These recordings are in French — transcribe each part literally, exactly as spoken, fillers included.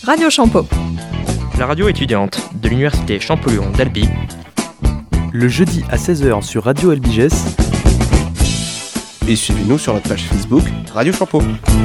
Radio Champeau. La radio étudiante de l'université Champollion d'Albi. Le jeudi à seize heures sur Radio Albiges. Et suivez-nous sur notre page Facebook Radio Champeau.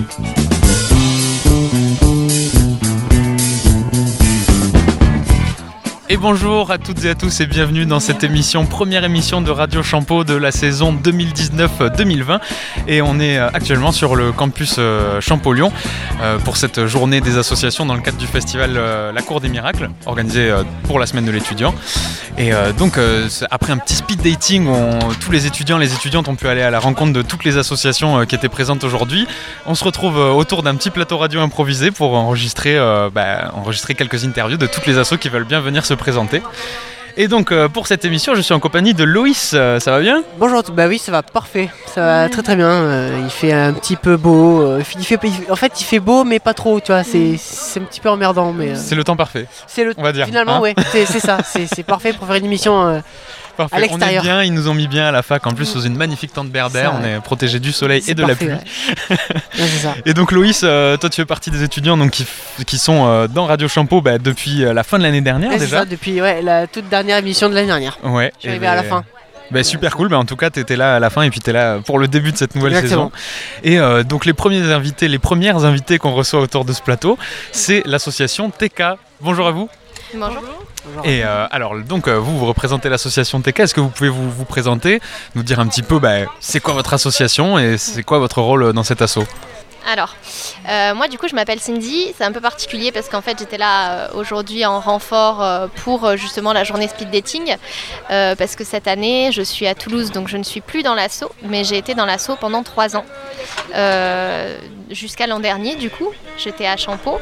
Et bonjour à toutes et à tous et bienvenue dans cette émission, première émission de Radio Champeau de la saison deux mille dix-neuf deux mille vingt. Et on est actuellement sur le campus Champollion pour cette journée des associations dans le cadre du festival La Cour des Miracles, organisé pour la semaine de l'étudiant. Et donc après un petit speed dating où on, tous les étudiants et les étudiantes ont pu aller à la rencontre de toutes les associations qui étaient présentes aujourd'hui, on se retrouve autour d'un petit plateau radio improvisé pour enregistrer, bah, enregistrer quelques interviews de toutes les assos qui veulent bien venir se présenter. Et donc euh, pour cette émission, je suis en compagnie de Loïs. Euh, ça va bien ? Bonjour, bah oui, ça va parfait. Ça va très très bien. Euh, il fait un petit peu beau. Euh, il fait, en fait, il fait beau, mais pas trop. Tu vois, c'est, c'est un petit peu emmerdant, mais. Euh, c'est le temps parfait. C'est le. On va dire. Finalement, hein ouais. C'est, c'est ça. C'est, c'est parfait pour faire une émission. Euh, Parfait. À l'extérieur. On est bien, ils nous ont mis bien à la fac en plus sous une magnifique tente berbère, on est protégé du soleil c'est et de parfait, la pluie. Ouais. Ouais, c'est ça. Et donc Loïs, euh, toi tu fais partie des étudiants donc, qui, qui sont euh, dans Radio Champeau bah, depuis euh, la fin de l'année dernière ouais, déjà. C'est ça, depuis ouais, la toute dernière émission de l'année dernière. Ouais. Je suis arrivé bah, à la fin. Bah, super cool, bah, en tout cas tu étais là à la fin et puis tu es là pour le début de cette nouvelle Exactement. saison. Et euh, donc les premiers invités, les premières invités qu'on reçoit autour de ce plateau, c'est l'association T K. Bonjour à vous. Bonjour. Et euh, alors donc euh, vous, vous représentez l'association T K, est-ce que vous pouvez vous, vous présenter, nous dire un petit peu bah, c'est quoi votre association et c'est quoi votre rôle dans cet asso ? Alors, euh, moi du coup je m'appelle Cindy, c'est un peu particulier parce qu'en fait j'étais là euh, aujourd'hui en renfort euh, pour euh, justement la journée speed dating euh, parce que cette année je suis à Toulouse donc je ne suis plus dans l'asso mais j'ai été dans l'asso pendant trois ans euh, jusqu'à l'an dernier du coup j'étais à Champeau.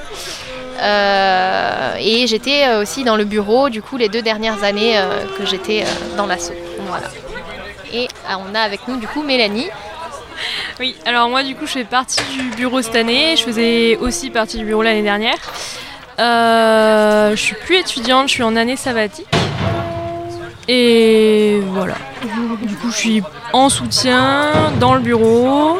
Euh, et j'étais aussi dans le bureau du coup les deux dernières années euh, que j'étais euh, dans l'asso. Voilà. Et euh, on a avec nous du coup Mélanie. Oui, alors moi du coup je fais partie du bureau cette année, je faisais aussi partie du bureau l'année dernière. Euh, je suis plus étudiante, je suis en année sabbatique. Et voilà. Du coup je suis en soutien dans le bureau.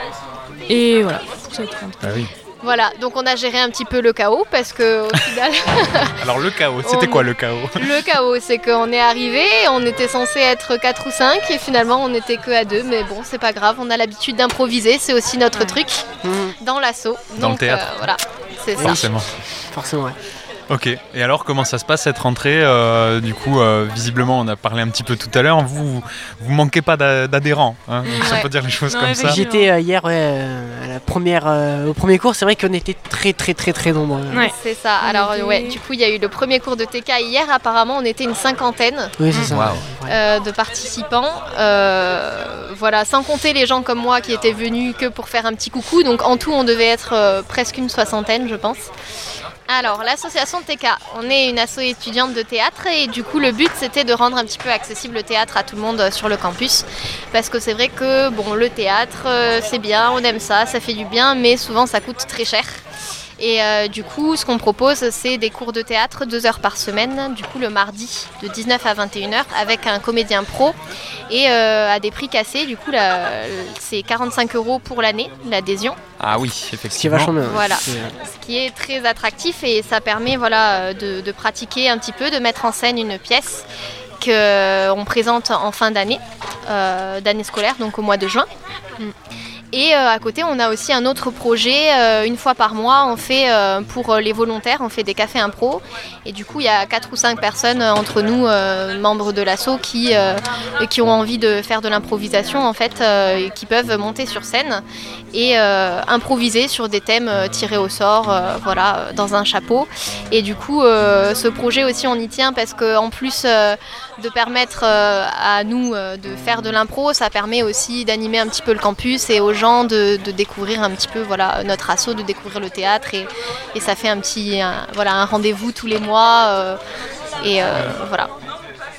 Et voilà. Ça va être ah oui. Voilà, donc on a géré un petit peu le chaos parce que au final. Alors le chaos, c'était on... quoi le chaos ? Le chaos, c'est qu'on est arrivé, on était censé être quatre ou cinq et finalement on n'était que à deux, mais bon, c'est pas grave, on a l'habitude d'improviser, c'est aussi notre ouais. truc mmh. dans l'asso. Dans donc, le théâtre. Euh, voilà, c'est ça. Forcément. Forcément, ouais. Ok, et alors comment ça se passe cette rentrée euh, Du coup, euh, visiblement, on a parlé un petit peu tout à l'heure, vous vous manquez pas d'adhérents, hein, ouais. si on peut dire les choses non, comme ça. J'étais euh, hier ouais, euh, à la première, euh, au premier cours, c'est vrai qu'on était très très très très nombreux. Ouais. C'est ça, alors ouais, du coup il y a eu le premier cours de T K hier, apparemment on était une cinquantaine oui, c'est ça. Wow. euh, de participants, euh, voilà, sans compter les gens comme moi qui étaient venus que pour faire un petit coucou, donc en tout on devait être euh, presque une soixantaine je pense. Alors, l'association T K, on est une asso étudiante de théâtre et du coup le but c'était de rendre un petit peu accessible le théâtre à tout le monde sur le campus parce que c'est vrai que bon, le théâtre euh, c'est bien, on aime ça, ça fait du bien mais souvent ça coûte très cher. Et euh, du coup, ce qu'on propose, c'est des cours de théâtre deux heures par semaine, du coup le mardi de dix-neuf à vingt et une heures avec un comédien pro et euh, à des prix cassés. Du coup, là, c'est quarante-cinq euros pour l'année, l'adhésion. Ah oui, effectivement. vachement bien. Voilà, ce qui est très attractif et ça permet voilà, de, de pratiquer un petit peu, de mettre en scène une pièce qu'on présente en fin d'année, euh, d'année scolaire, donc au mois de juin. Mm. Et euh, à côté, on a aussi un autre projet. Euh, une fois par mois, on fait euh, pour les volontaires, on fait des cafés impro. Et du coup, il y a quatre ou cinq personnes euh, entre nous, euh, membres de l'asso, qui, euh, qui ont envie de faire de l'improvisation, en fait, euh, qui peuvent monter sur scène et euh, improviser sur des thèmes euh, tirés au sort, euh, voilà, dans un chapeau. Et du coup, euh, ce projet aussi, on y tient parce qu'en plus euh, de permettre euh, à nous euh, de faire de l'impro, ça permet aussi d'animer un petit peu le campus et aux gens de, de découvrir un petit peu voilà, notre asso, de découvrir le théâtre et, et ça fait un petit un, voilà, un rendez-vous tous les mois euh, et euh, voilà.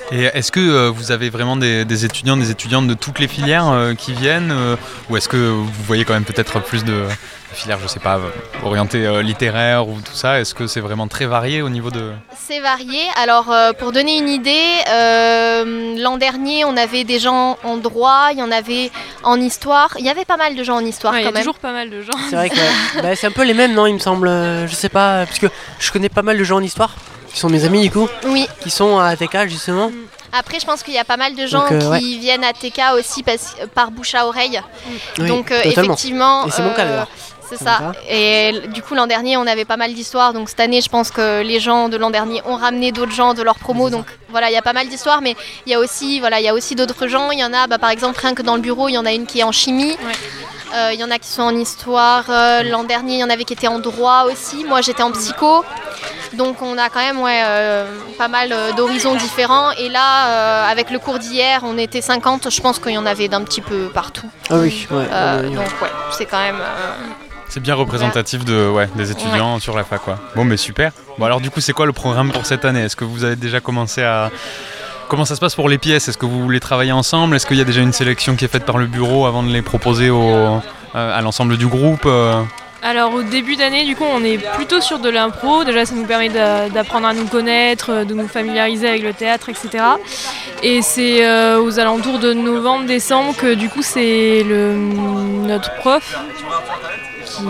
Et est-ce que euh, vous avez vraiment des, des étudiants, des étudiantes de toutes les filières euh, qui viennent euh, ou est-ce que vous voyez quand même peut-être plus de filières, je sais pas, orientées euh, littéraires ou tout ça? Est-ce que c'est vraiment très varié au niveau de... C'est varié. Alors, euh, pour donner une idée, euh, l'an dernier, on avait des gens en droit, il y en avait en histoire. Il y avait pas mal de gens en histoire ouais, quand même. Il y a toujours pas mal de gens. C'est vrai que ouais. bah, c'est un peu les mêmes, non, il me semble. Je sais pas, parce que je connais pas mal de gens en histoire, qui sont mes amis du coup, Oui. qui sont à T K justement. Après, je pense qu'il y a pas mal de gens Donc, euh, qui ouais. viennent à T K aussi parce, par bouche à oreille. Oui, Donc, euh, totalement. effectivement... Et c'est mon cas d'ailleurs. C'est C'est ça. mon cas. Et du coup, l'an dernier, on avait pas mal d'histoires. Donc, cette année, je pense que les gens de l'an dernier ont ramené d'autres gens de leur promo. Donc, voilà, il y a pas mal d'histoires. Mais il y a aussi, voilà, il y a aussi d'autres gens. Il y en a, bah, par exemple, rien que dans le bureau, il y en a une qui est en chimie. Ouais. Euh, il y en a qui sont en histoire. Euh, l'an dernier, il y en avait qui étaient en droit aussi. Moi, j'étais en psycho. Donc on a quand même ouais, euh, pas mal euh, d'horizons différents. Et là, euh, avec le cours d'hier, on était cinquante. Je pense qu'il y en avait d'un petit peu partout. Ah oui, ouais. Euh, ouais, ouais. donc ouais, c'est quand même... Euh... C'est bien représentatif de, ouais, des étudiants ouais. sur la fac, quoi. Bon, mais super. Bon, alors du coup, c'est quoi le programme pour cette année? Est-ce que vous avez déjà commencé à... Comment ça se passe pour les pièces? Est-ce que vous voulez travailler ensemble? Est-ce qu'il y a déjà une sélection qui est faite par le bureau avant de les proposer au, euh, à l'ensemble du groupe? Alors au début d'année, du coup, on est plutôt sur de l'impro. Déjà, ça nous permet de, d'apprendre à nous connaître, de nous familiariser avec le théâtre, et cetera. Et c'est euh, aux alentours de novembre-décembre que du coup, c'est le, notre prof qui,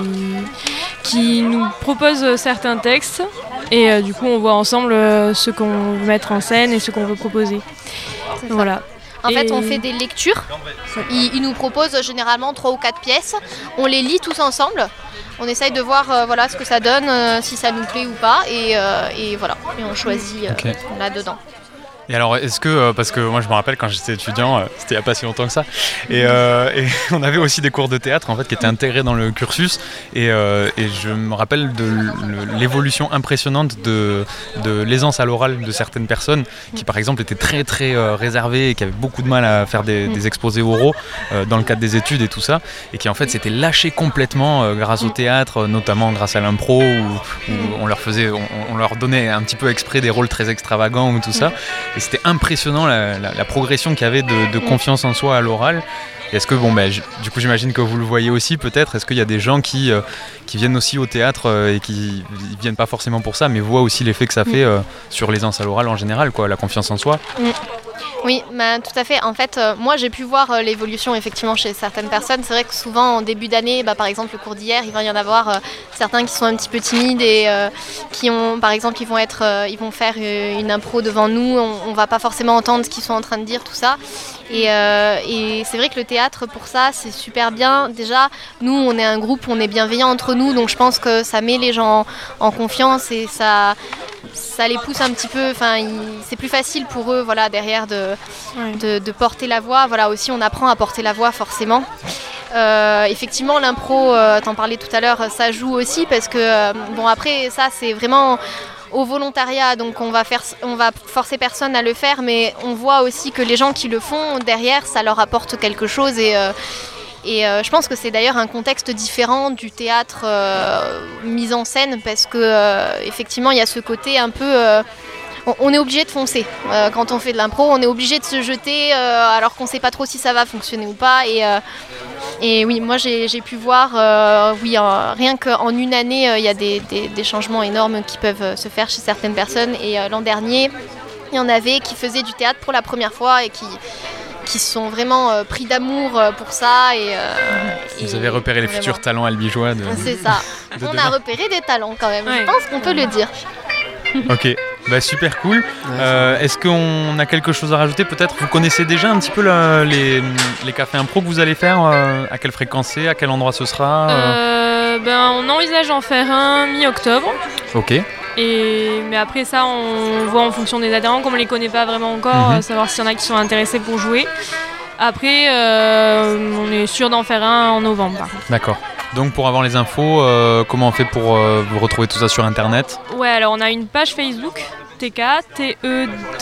qui nous propose certains textes. Et euh, du coup, on voit ensemble euh, ce qu'on veut mettre en scène et ce qu'on veut proposer. Voilà. En Et... fait, on fait des lectures. Il, il nous propose généralement trois ou quatre pièces. On les lit tous ensemble. On essaye de voir euh, voilà, ce que ça donne, euh, si ça nous plaît ou pas. Et, euh, et voilà, et on choisit euh, okay. là-dedans. Et alors, est-ce que, euh, parce que moi je me rappelle quand j'étais étudiant, euh, c'était il n'y a pas si longtemps que ça, et, euh, et on avait aussi des cours de théâtre en fait qui étaient intégrés dans le cursus, et, euh, et je me rappelle de l'évolution impressionnante de, de l'aisance à l'oral de certaines personnes qui par exemple étaient très très euh, réservées et qui avaient beaucoup de mal à faire des, des exposés oraux euh, dans le cadre des études et tout ça, et qui en fait s'étaient lâchés complètement euh, grâce au théâtre, notamment grâce à l'impro, où, où on leur faisait, on, on leur donnait un petit peu exprès des rôles très extravagants ou tout ça. Et c'était impressionnant la, la, la progression qu'il y avait de, de confiance en soi à l'oral. Et est-ce que, bon, bah, j- du coup, j'imagine que vous le voyez aussi peut-être. Est-ce qu'il y a des gens qui, euh, qui viennent aussi au théâtre euh, et qui ne viennent pas forcément pour ça, mais voient aussi l'effet que ça fait euh, sur l'aisance à l'oral en général, quoi, la confiance en soi? Mm. Oui, bah, tout à fait. En fait, euh, moi, j'ai pu voir euh, l'évolution effectivement chez certaines personnes. C'est vrai que souvent, en début d'année, bah, par exemple, le cours d'hier, il va y en avoir euh, certains qui sont un petit peu timides et euh, qui ont, par exemple, ils vont, être, euh, ils vont faire euh, une impro devant nous. On ne va pas forcément entendre ce qu'ils sont en train de dire, tout ça. Et, euh, et c'est vrai que le théâtre, pour ça, c'est super bien. Déjà, nous, on est un groupe, on est bienveillants entre nous. Donc, je pense que ça met les gens en, en confiance et ça... ça les pousse un petit peu, enfin c'est plus facile pour eux voilà, derrière de, ouais. de, de porter la voix. Voilà, aussi on apprend à porter la voix forcément. Euh, effectivement l'impro, euh, t'en parlais tout à l'heure, ça joue aussi parce que euh, bon après ça c'est vraiment au volontariat, donc on va, faire, on va forcer personne à le faire, mais on voit aussi que les gens qui le font derrière ça leur apporte quelque chose et euh, Et euh, je pense que c'est d'ailleurs un contexte différent du théâtre euh, mis en scène parce que euh, effectivement il y a ce côté un peu... Euh, on, on est obligé de foncer. Euh, quand on fait de l'impro, on est obligé de se jeter euh, alors qu'on ne sait pas trop si ça va fonctionner ou pas. Et, euh, et oui, moi j'ai, j'ai pu voir, euh, oui, euh, rien qu'en une année, il euh, y a des, des, des changements énormes qui peuvent se faire chez certaines personnes. Et euh, l'an dernier, il y en avait qui faisaient du théâtre pour la première fois et qui... qui sont vraiment euh, pris d'amour euh, pour ça. Et, euh, Vous et avez repéré les vraiment. futurs talents albigeois de... C'est ça. de On demain. a repéré des talents quand même, Ouais. je pense qu'on peut le dire. Ok, bah, super cool. Euh, est-ce qu'on a quelque chose à rajouter peut-être? Vous connaissez déjà un petit peu la, les, les cafés impro que vous allez faire euh, à quelle fréquence c'est? À quel endroit ce sera? Euh, ben, on envisage d'en faire un mi-octobre. Ok. Et, mais après ça, on voit en fonction des adhérents, comme on ne les connaît pas vraiment encore, Mhm. savoir s'il y en a qui sont intéressés pour jouer. Après, euh, on est sûr d'en faire un en novembre. Par contre. D'accord. Donc pour avoir les infos, euh, comment on fait pour euh, vous retrouver tout ça sur internet? Ouais, alors on a une page Facebook, T K, T E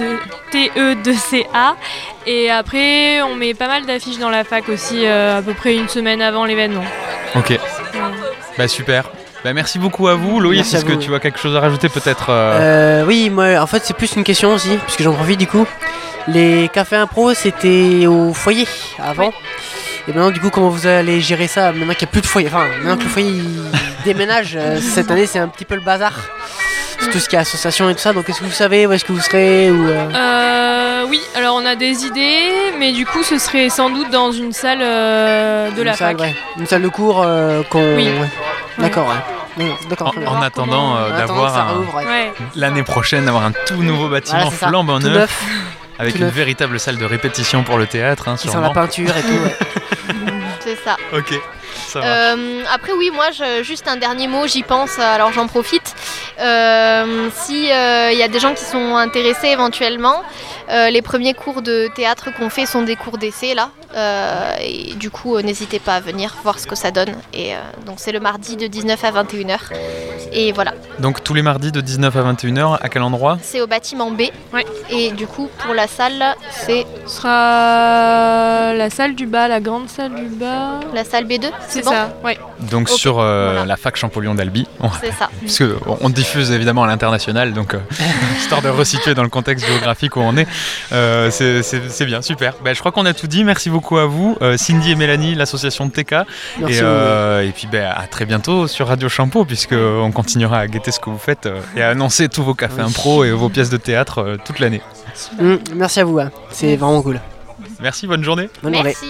deux C A. Et après, on met pas mal d'affiches dans la fac aussi, euh, à peu près une semaine avant l'événement. Ok. Ouais. Bah super. Bah, merci beaucoup à vous. Loïs, Merci à est-ce que vous. tu as quelque chose à rajouter peut-être euh... Euh, oui, moi, en fait, c'est plus une question aussi, puisque j'en profite du coup. Les cafés impro, c'était au foyer avant. Et maintenant, du coup, comment vous allez gérer ça maintenant qu'il n'y a plus de foyer? Enfin, maintenant que le foyer il déménage, euh, cette année, c'est un petit peu le bazar. C'est tout ce qui est association et tout ça. Donc, est-ce que vous savez où est-ce que vous serez ou euh... Euh, oui, alors on a des idées, mais du coup, ce serait sans doute dans une salle euh, de une la salle, fac. ouais. Une salle de cours euh, qu'on. Oui. Ouais. D'accord, ouais. Oui, d'accord, très bien. En, en attendant euh, En attendant que d'avoir ça un- rouvre, ouais. Ouais. l'année prochaine d'avoir un tout nouveau bâtiment Voilà, c'est ça. flambant Tout neuf, neuf, avec tout une neuf. véritable salle de répétition pour le théâtre, hein, qui sent sûrement. la peinture et tout. Ouais. C'est ça. Ok, ça va. Euh, après oui, moi je, juste un dernier mot, j'y pense, alors j'en profite. Euh, si il y a des gens qui sont intéressés éventuellement, euh, les premiers cours de théâtre qu'on fait sont des cours d'essai là. Euh, et du coup euh, n'hésitez pas à venir voir ce que ça donne. Et euh, donc c'est le mardi de dix-neuf à vingt et une heures. Et voilà, Donc tous les mardis de dix-neuf à vingt et une heures, à quel endroit? c'est au bâtiment B. Ouais. Et du coup pour la salle, c'est Ce sera la salle du bas, la grande salle du bas. la salle B deux. C'est bon ça, ouais. Donc Ok, sur euh, voilà. la fac Champollion d'Albi. On- C'est ça. Parce que on on diffuse évidemment à l'international, donc euh, histoire de resituer dans le contexte géographique où on est, euh, c'est, c'est- c'est bien, super. Ben, je crois qu'on a tout dit, merci beaucoup à vous, euh, Cindy et Mélanie, l'association T K, Merci. et, euh, et puis ben, à très bientôt sur Radio Champeau, puisqu'on continuera à guetter ce que vous faites euh, et à annoncer tous vos cafés Oui. impro et vos pièces de théâtre euh, toute l'année. Mmh, merci à vous, hein. C'est vraiment cool. Merci, bonne journée. Bonne journée. Merci.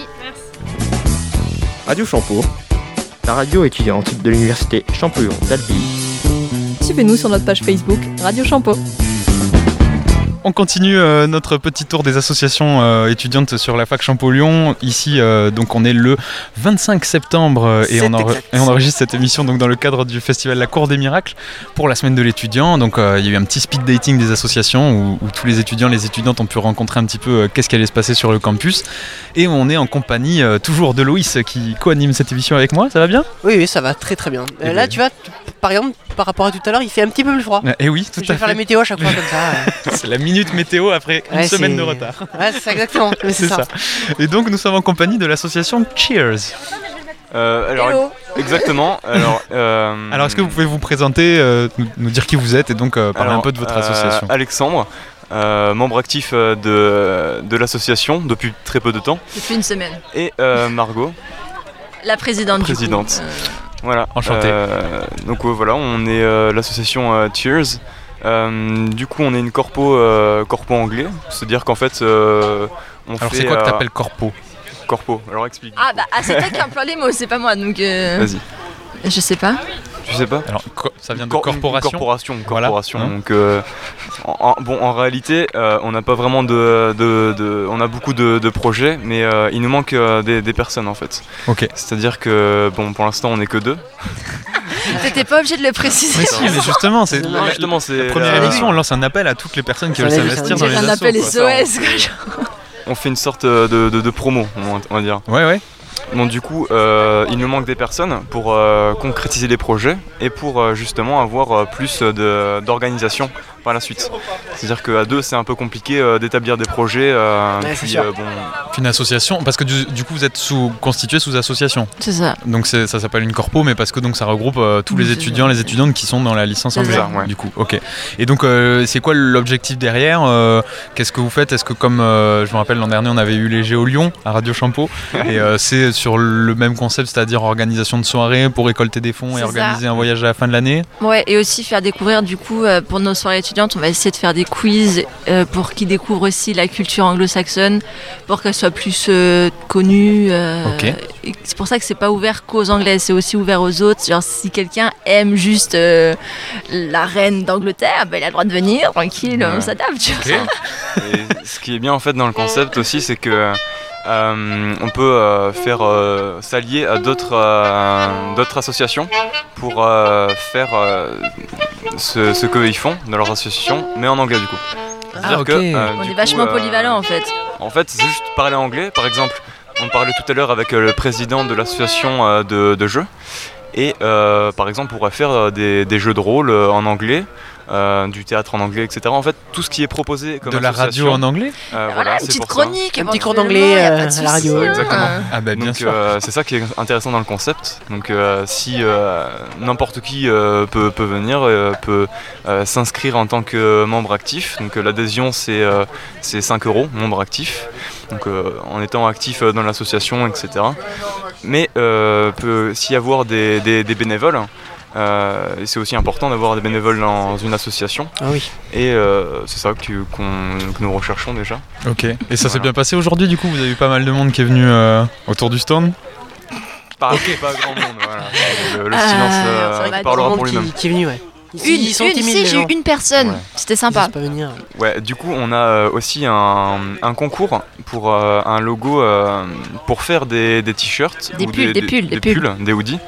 Radio Champeau. La radio étudiante de l'université Champollion d'Albi. Suivez-nous sur notre page Facebook Radio Champeau. On continue euh, notre petit tour des associations euh, étudiantes sur la fac Champollion. Ici, euh, donc, on est le vingt-cinq septembre euh, et, C'est on enre- exact. et on enregistre cette émission donc, dans le cadre du festival La Cour des Miracles pour la semaine de l'étudiant. Donc, euh, il y a eu un petit speed dating des associations où, où tous les étudiants, les étudiantes ont pu rencontrer un petit peu euh, qu'est-ce qui allait se passer sur le campus. Et on est en compagnie euh, toujours de Loïs qui co-anime cette émission avec moi. Ça va bien? Oui, oui, ça va très très bien. Eh Euh, là, ben. tu vois, t- par exemple, par rapport à tout à l'heure, il fait un petit peu plus froid. Et oui, tout Je vais à faire la fait. météo à chaque fois comme ça. euh. C'est la minute météo après une Ouais, semaine c'est- de retard. Ouais, c'est ça, exactement. Mais C'est ça. Et donc, nous sommes en compagnie de l'association Cheers. Euh, alors, Hello. exactement. Alors, euh, Alors, est-ce que vous pouvez vous présenter, euh, nous, nous dire qui vous êtes et donc euh, parler alors, un peu de votre euh, association? Alexandre, euh, membre actif euh, de, de l'association depuis très peu de temps. Depuis une semaine. Et euh, Margot, La présidente. Présidente. Du coup. Euh, voilà. Enchanté. Euh, donc euh, voilà, on est euh, l'association euh, Cheers. Euh, du coup, on est une corpo, euh, corpo anglais. C'est-à-dire qu'en fait, euh, on Alors, fait c'est quoi que euh, t'appelles corpo? corpo. Alors explique. Ah bah ah, c'est toi qui emploie les mots, c'est pas moi donc. euh, Vas-y. Je sais pas. Tu sais pas? Alors, co- ça vient de Cor- corporation. Une corporation, une Voilà. corporation. Hein. Donc, euh, en, en- bon, en réalité, euh, on n'a pas vraiment de, de- de- on a beaucoup de, de projets, mais euh, il nous manque euh, des, des personnes en fait. Ok. C'est-à-dire que, bon, pour l'instant, on n'est que deux. T'étais pas obligé de le préciser. Mais si, mais justement, c'est Non, la, la- justement, c'est la première euh, émission, on lance un appel à toutes les personnes qui Ça veulent l'est vu, s'investir ça dans l'est les vu. Un assos. appel quoi. S O S. quoi, genre. on fait une sorte de, de- de promo, on va- on va dire. Ouais, ouais. Donc du coup, euh, il nous manque des personnes pour euh, concrétiser les projets et pour euh, justement avoir euh, plus de- d'organisation par la suite. C'est-à-dire qu'à deux, c'est un peu compliqué euh, d'établir des projets. euh, Ouais, c'est puis, sûr. euh, bon, Puis une association, parce que du, du coup, vous êtes sous, constitué sous association. C'est ça. Donc c'est- ça s'appelle une corpo, mais parce que donc ça regroupe euh, tous Oui, les c'est étudiants, les étudiantes qui sont dans la licence C'est anglais. ça, ouais. Du coup, ok. Et donc euh, c'est quoi l'objectif derrière? Euh, Qu'est-ce que vous faites? Est-ce que comme euh, je me rappelle l'an dernier, on avait eu les Géo Lyon à Radio Champeau, et euh, c'est sur le même concept, c'est-à-dire organisation de soirées pour récolter des fonds et C'est organiser un voyage à la fin de l'année. Ouais, et aussi faire découvrir du coup euh, pour nos soirées étudiantes, on va essayer de faire des quiz euh, pour qu'ils découvrent aussi la culture anglo-saxonne, pour qu'elle soit plus euh, connue. euh, Ok. et c'est pour ça que c'est pas ouvert qu'aux Anglais, c'est aussi ouvert aux autres. Genre si quelqu'un aime juste euh, la reine d'Angleterre, ben, il a le droit de venir, tranquille, Ouais. on s'adapte. tu vois. Ok. Et ce qui est bien en fait dans le concept aussi, c'est que euh, on peut euh, faire euh, s'allier à d'autres euh, d'autres associations pour euh, faire euh, ce, ce qu'ils font dans leur association, mais en anglais du coup. C'est-à-dire ok. que, euh, On du est coup, vachement euh, polyvalent en fait. En fait, c'est juste parler anglais. Par exemple, on parlait tout à l'heure avec euh, le président de l'association euh, de, de jeux. Et euh, par exemple, on pourrait faire des, des jeux de rôle en anglais. Euh, du théâtre en anglais, et cetera. En fait, tout ce qui est proposé comme de la radio en anglais. Euh, voilà, voilà, une c'est petite pour chronique, ça. Un petit cours d'anglais euh, à la radio. Exactement. Ah bah bien Donc sûr. euh, c'est ça qui est intéressant dans le concept. Donc euh, si euh, n'importe qui euh, peut, peut venir, euh, peut euh, s'inscrire en tant que membre actif. Donc euh, l'adhésion c'est euh, c'est cinq euros, membre actif. Donc euh, en étant actif dans l'association, et cetera. Mais euh, peut s'y avoir des, des, des bénévoles. Euh, et c'est aussi important d'avoir des bénévoles dans une association. Ah oui. Et euh, c'est ça que, qu'on, que nous recherchons déjà. Ok. Et ça voilà. s'est bien passé aujourd'hui du coup. Vous avez eu pas mal de monde qui est venu euh, autour du stand. Pas, okay. pas grand monde. Voilà. Le, le euh, silence euh, qui parlera pour lui-même. Qui, qui est venu, ouais. Ici, une, ils sont une, timides, si, j'ai eu une personne. Ouais. C'était sympa. Pas venir. Ouais. Du coup, on a aussi un, un concours pour euh, un logo euh, pour faire des, des t-shirts, des ou pulls, des, des, pulls, des, des pulls, des hoodies.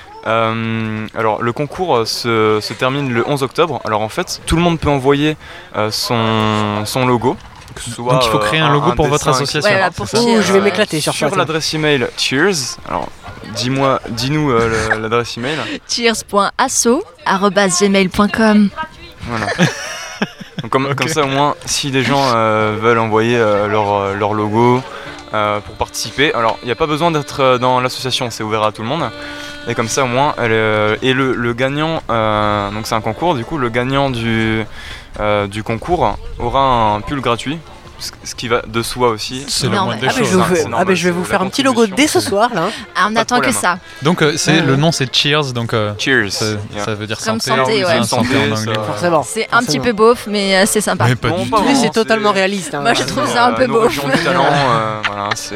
Euh, alors le concours se, se termine le onze octobre. Alors en fait tout le monde peut envoyer euh, son, son logo. Que ce soit, donc il faut créer un logo un pour votre association. Ouais, pour oh, je vais m'éclater sur, sur l'adresse email Cheers. Alors dis-moi, dis-nous euh, l'adresse email. cheers point asso arobase gmail point com. Voilà. Donc comme, okay. comme ça au moins si des gens euh, veulent envoyer euh, leur, leur logo euh, pour participer. Alors il n'y a pas besoin d'être dans l'association, c'est ouvert à tout le monde. Et comme ça au moins, elle est, et le, le gagnant, euh, donc c'est un concours, du coup le gagnant du, euh, du concours aura un pull gratuit, ce qui va de soi aussi. C'est le moins des ah, choses. Mais je, vous, ah mais je vais vous faire un petit logo dès ce soir là. Ah, on n'attend que ça. Donc euh, c'est, euh... le nom c'est Cheers, donc euh, Cheers. Ça, yeah. ça veut dire comme santé. santé, ouais. santé en anglais. Ça... Forcément. C'est un petit peu beauf, mais euh, c'est sympa. Mais pas bon, du pas tout. Mais c'est totalement réaliste. Hein, moi je trouve ça un peu beauf. beauf. Du talent, euh, voilà, c'est...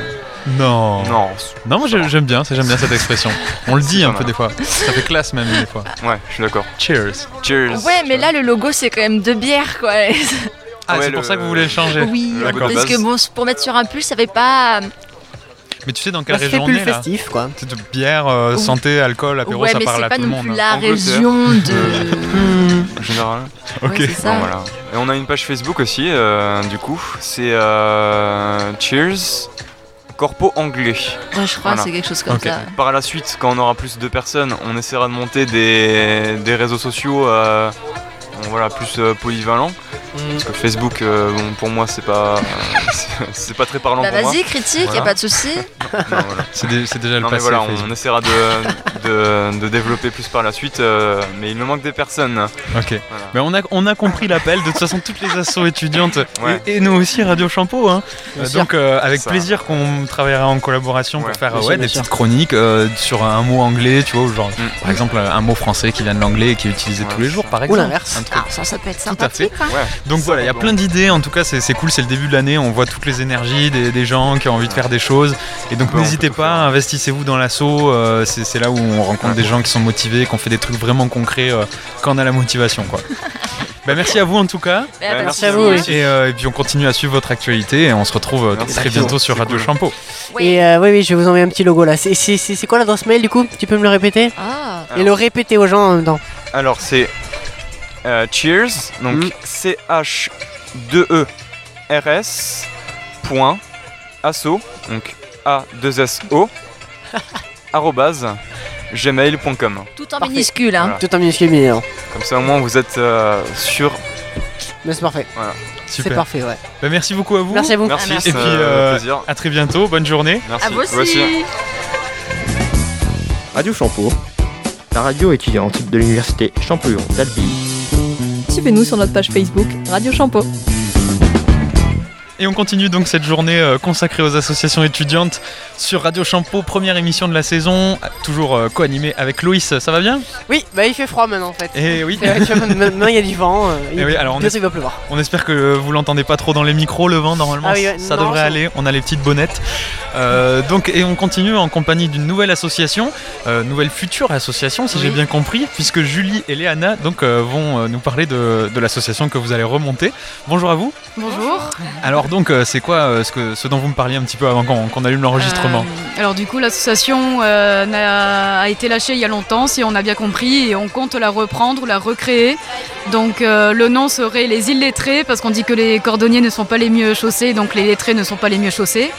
Non. Non. Non, moi j'aime bien, j'aime bien cette expression. On le dit un peu des fois. Ça fait classe même des fois. Ouais, je suis d'accord. Cheers. Cheers. Ouais, mais là le logo c'est quand même deux bières quoi. Ah, ouais, c'est le... pour ça que vous voulez le changer. Oui, d'accord. Parce que bon, pour mettre sur un pull, ça fait pas. Mais tu sais dans quelle bah, région on est là festif, quoi. C'est de bière, euh, santé, alcool, apéro, ouais, ça mais parle à tout le monde. C'est pas non plus la région de. En général. Ok. Ouais, c'est ça. Bon, voilà. Et on a une page Facebook aussi, euh, du coup. C'est euh, Cheers Corpo Anglais. Ouais, je crois voilà. que c'est quelque chose comme okay. ça. Par la suite, quand on aura plus de personnes, on essaiera de monter des, des réseaux sociaux euh, voilà, plus euh, polyvalents. Mmh. Parce que Facebook, euh, bon, pour moi, c'est pas, euh, c'est, c'est pas très parlant bah pour moi. Vas-y, critique, voilà. y a pas de souci. Non, voilà. c'est, dé- c'est déjà le non, passé. Mais voilà, Facebook. on essaiera de, de, de développer plus par la suite, euh, mais il nous manque des personnes. Ok. Voilà. Mais on a, on a compris l'appel. De toute façon, toutes les assos étudiantes ouais. et, et nous aussi, Radio Champeau. Hein. Euh, donc, euh, avec ça. plaisir qu'on travaillera en collaboration ouais. pour faire bien ouais, sûr, des sûr. petites chroniques euh, sur un mot anglais, tu vois, genre mm. par exemple un mot français qui vient de l'anglais et qui est utilisé ouais, tous les jours, par exemple. Ou l'inverse. Ah, ça, ça peut être Tout à fait. sympathique. Hein. Ouais. Donc ça, voilà, il y a bon. plein d'idées. En tout cas, c'est, c'est cool. C'est le début de l'année. On voit toutes les énergies des, des gens qui ont envie de faire des choses. Et donc, ouais, n'hésitez pas, faire. investissez-vous dans l'asso. Euh, c'est, c'est là où on rencontre ouais. des gens qui sont motivés, qui ont fait des trucs vraiment concrets euh, quand on a la motivation, quoi. Bah, merci à vous en tout cas. Bah, merci, merci à vous. Oui. Et, euh, et puis on continue à suivre votre actualité et on se retrouve euh, très bientôt sur Radio cool. Champeau. Oui. Et euh, oui, oui, je vais vous envoyer un petit logo là. C'est, c'est, c'est, c'est quoi l'adresse mail du coup ? Tu peux me le répéter ? Ah. Et le répéter aux gens en même temps. Alors c'est euh, Cheers, donc mm. C H deux E R S point asso, donc A deux S O arrobase gmail point com. Tout en Parfait. minuscule, hein. Voilà. Tout en minuscule, bien évidemment. Comme ça au moins vous êtes euh, sûr. Mais c'est parfait. Voilà. Super. C'est parfait, ouais. Bah, merci beaucoup à vous. Merci à vous. Merci, Ah, merci. Et puis euh, euh, plaisir. à très bientôt. Bonne journée. Merci. À vous aussi. aussi. Radio Champeau, la radio étudiante de l'université Champollion d'Albi. Suivez-nous sur notre page Facebook Radio Champeau. Et on continue donc cette journée euh, consacrée aux associations étudiantes sur Radio Champeau, première émission de la saison, toujours euh, co-animée avec Loïs. Ça va bien ? Oui, bah il fait froid maintenant en fait. Et oui. C'est vrai que maintenant il y a du vent. Euh, Et oui, alors on, bientôt il va pleuvoir. On espère que vous l'entendez pas trop dans les micros, le vent normalement, ah oui, ouais, ça non, devrait ça... aller. On a les petites bonnettes. Euh, donc et on continue en compagnie d'une nouvelle association, euh, nouvelle future association si oui. j'ai bien compris, puisque Julie et Léana donc euh, vont euh, nous parler de, de l'association que vous allez remonter. Bonjour à vous. Bonjour. Alors donc euh, c'est quoi euh, ce, que, ce dont vous me parliez un petit peu avant qu'on, qu'on allume l'enregistrement ? euh, Alors du coup l'association euh, a, a été lâchée il y a longtemps si on a bien compris et on compte la reprendre, la recréer. Donc euh, le nom serait les Illettrés parce qu'on dit que les cordonniers ne sont pas les mieux chaussés, donc les lettrés ne sont pas les mieux chaussés.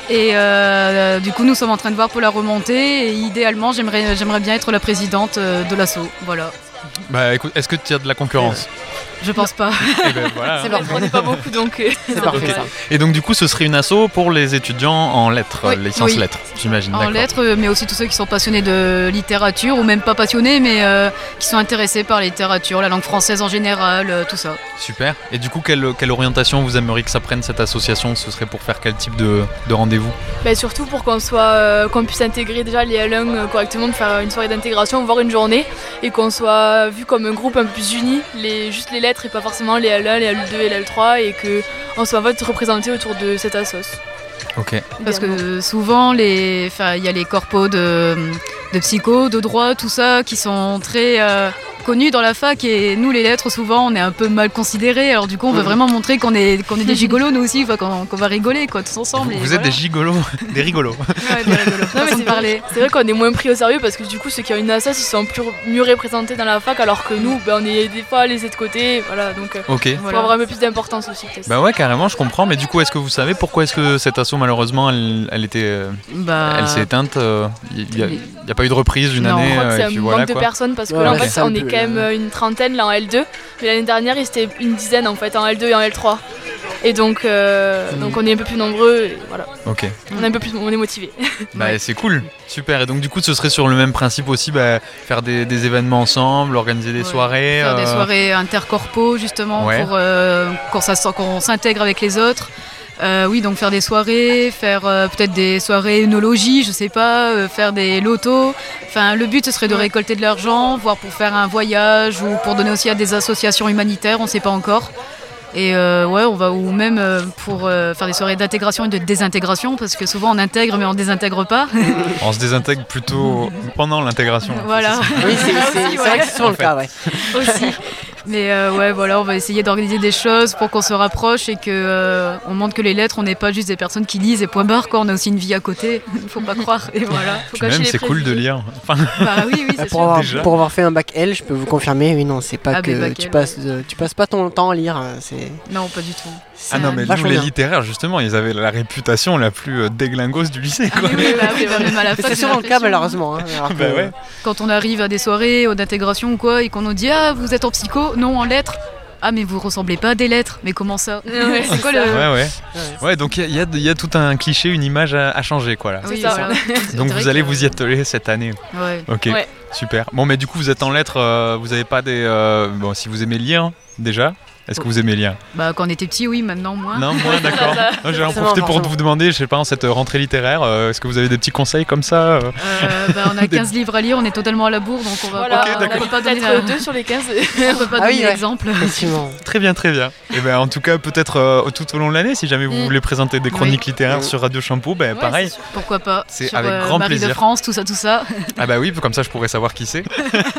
Et euh, du coup, nous sommes en train de voir pour la remontée. Et idéalement, j'aimerais, j'aimerais bien être la présidente de l'asso. Voilà. Bah écoute, est-ce que tu as de la concurrence ? Je pense pas. Et ben, voilà. C'est parfait. On n'est pas beaucoup donc. euh, C'est parfait ça. Et donc du coup, ce serait une asso pour les étudiants en lettres, Oui, licence oui. lettres, j'imagine. En d'accord. lettres, mais aussi tous ceux qui sont passionnés de littérature, ou même pas passionnés, mais euh, qui sont intéressés par la littérature, la langue française en général, euh, tout ça. Super. Et du coup, quelle, quelle orientation vous aimeriez que ça prenne cette association ? Ce serait pour faire quel type de, de rendez-vous ? Bah, surtout pour qu'on soit, euh, qu'on puisse intégrer déjà les L un euh, correctement, de faire une soirée d'intégration, voire une journée, et qu'on soit vu comme un groupe un peu plus uni, les, juste les lettres et pas forcément les L un, les L deux et les L trois, et qu'on soit en fait représenté autour de cette assos. Ok. Parce que souvent, les, enfin, il y a les corpos de, de psycho, de droit, tout ça, qui sont très euh, connus dans la fac, et nous, les lettres, souvent, on est un peu mal considérés. Alors du coup, on veut vraiment montrer qu'on est, qu'on est des gigolos, nous aussi, enfin, qu'on, qu'on va rigoler, quoi, tous ensemble. Vous, et vous voilà. êtes des gigolos, des rigolos. Ouais, des rigolos. Non, mais Façon c'est de parler. C'est vrai qu'on est moins pris au sérieux parce que du coup ceux qui ont une assoce ils sont plus, mieux représentés dans la fac, alors que nous ben, on est des fois laissés de côté, voilà, donc euh, Ok. faut Voilà. avoir un peu plus d'importance aussi peut-être. Bah ouais, carrément, je comprends. Mais du coup, est-ce que vous savez pourquoi est-ce que cette asso, malheureusement, elle, elle était, euh, Bah, elle s'est éteinte euh, Il n'y a, il y a pas eu de reprise d'une Non, année, Je crois que euh, c'est et un puis manque voilà de quoi. personnes parce que Ouais, là en ouais, fait c'est un on est peu, quand même là. euh, une trentaine là en L deux, mais l'année dernière c'était une dizaine en fait en L deux et en L trois. Et donc, euh, Mm. donc on est un peu plus nombreux, et voilà. Ok. On est un peu plus, on est motivés. Bah Ouais. c'est cool, super. Et donc du coup, ce serait sur le même principe aussi, bah, faire des, des événements ensemble, organiser des Ouais. soirées. Faire des euh, soirées intercorpos, justement, Ouais. pour euh, qu'on ça- qu'on s'intègre avec les autres. Euh, oui, donc faire des soirées, faire euh, peut-être des soirées œnologie, je sais pas, euh, faire des lotos. Enfin, le but ce serait de récolter de l'argent, voire pour faire un voyage ou pour donner aussi à des associations humanitaires, on sait pas encore. Et euh, ouais, on va ou même euh, pour euh, faire des soirées d'intégration et de désintégration, parce que souvent on intègre mais on désintègre pas. On se désintègre plutôt pendant l'intégration. Voilà. Oui, c'est, c'est, c'est vrai que c'est souvent le cas, ouais. Aussi. Mais euh, ouais, voilà, on va essayer d'organiser des choses pour qu'on se rapproche et que euh, on montre que les lettres, on n'est pas juste des personnes qui lisent et point barre, quoi. On a aussi une vie à côté. Faut pas croire. Et voilà. Faut Puis cacher même, les c'est cool de préjugés. lire. Enfin, Bah oui, oui, c'est Pour sûr. avoir, Déjà. pour avoir fait un bac L, je peux vous confirmer, oui, non, c'est pas Ah, mais que bac tu L, passes, de- tu passes pas ton temps à lire, hein, c'est, Non, pas du tout. c'est ah non, mais nous, vachement les bien. littéraires, justement, ils avaient la réputation la plus euh, déglingos du lycée, quoi. Oui, oui, bah oui, bah, même à la Mais fac, c'est j'ai souvent le cas, l'impression. malheureusement. hein, alors que- Bah ouais. Quand on arrive à des soirées ou d'intégration ou quoi, et qu'on nous dit ah vous êtes en psycho, non en lettres. Ah mais vous ressemblez pas à des lettres. Mais comment ça? Ouais, C'est quoi ça. le Ouais, ouais. Ouais. Ouais, donc il y, a- il y a- il y a tout un cliché, une image à, à changer, quoi, là. Oui, ça, voilà. Donc C'est vous vrai allez que- vous y atteler cette année. Ouais. Ok, Ouais. super. Bon, mais du coup, vous êtes en lettres, euh, vous avez pas des... euh, bon, si vous aimez lire, déjà, est-ce que vous aimez lire? Bah quand on était petit, oui, maintenant moins. Non, moi, d'accord. Non, je vais en C'est profiter marrant, pour forcément. vous demander, je sais pas, en cette rentrée littéraire, euh, est-ce que vous avez des petits conseils comme ça euh Euh, bah, on a quinze livres à lire, on est totalement à la bourre, donc on va Voilà, Ok, pas, d'accord. on peut pas donner peut-être la- deux sur les quinze. on peut pas Ah oui, donner ouais. l'exemple. Effectivement. Très bien, très bien. Et ben en tout cas, peut-être euh, tout au long de l'année, si jamais vous Mm. voulez présenter des chroniques Oui. littéraires Mm. sur Radio Shampoo, ben Ouais, pareil. c'est sûr. Pourquoi pas? C'est Sur, avec euh, grand Marie plaisir. de France, tout ça, tout ça. Ah bah oui, comme ça je pourrais savoir qui c'est.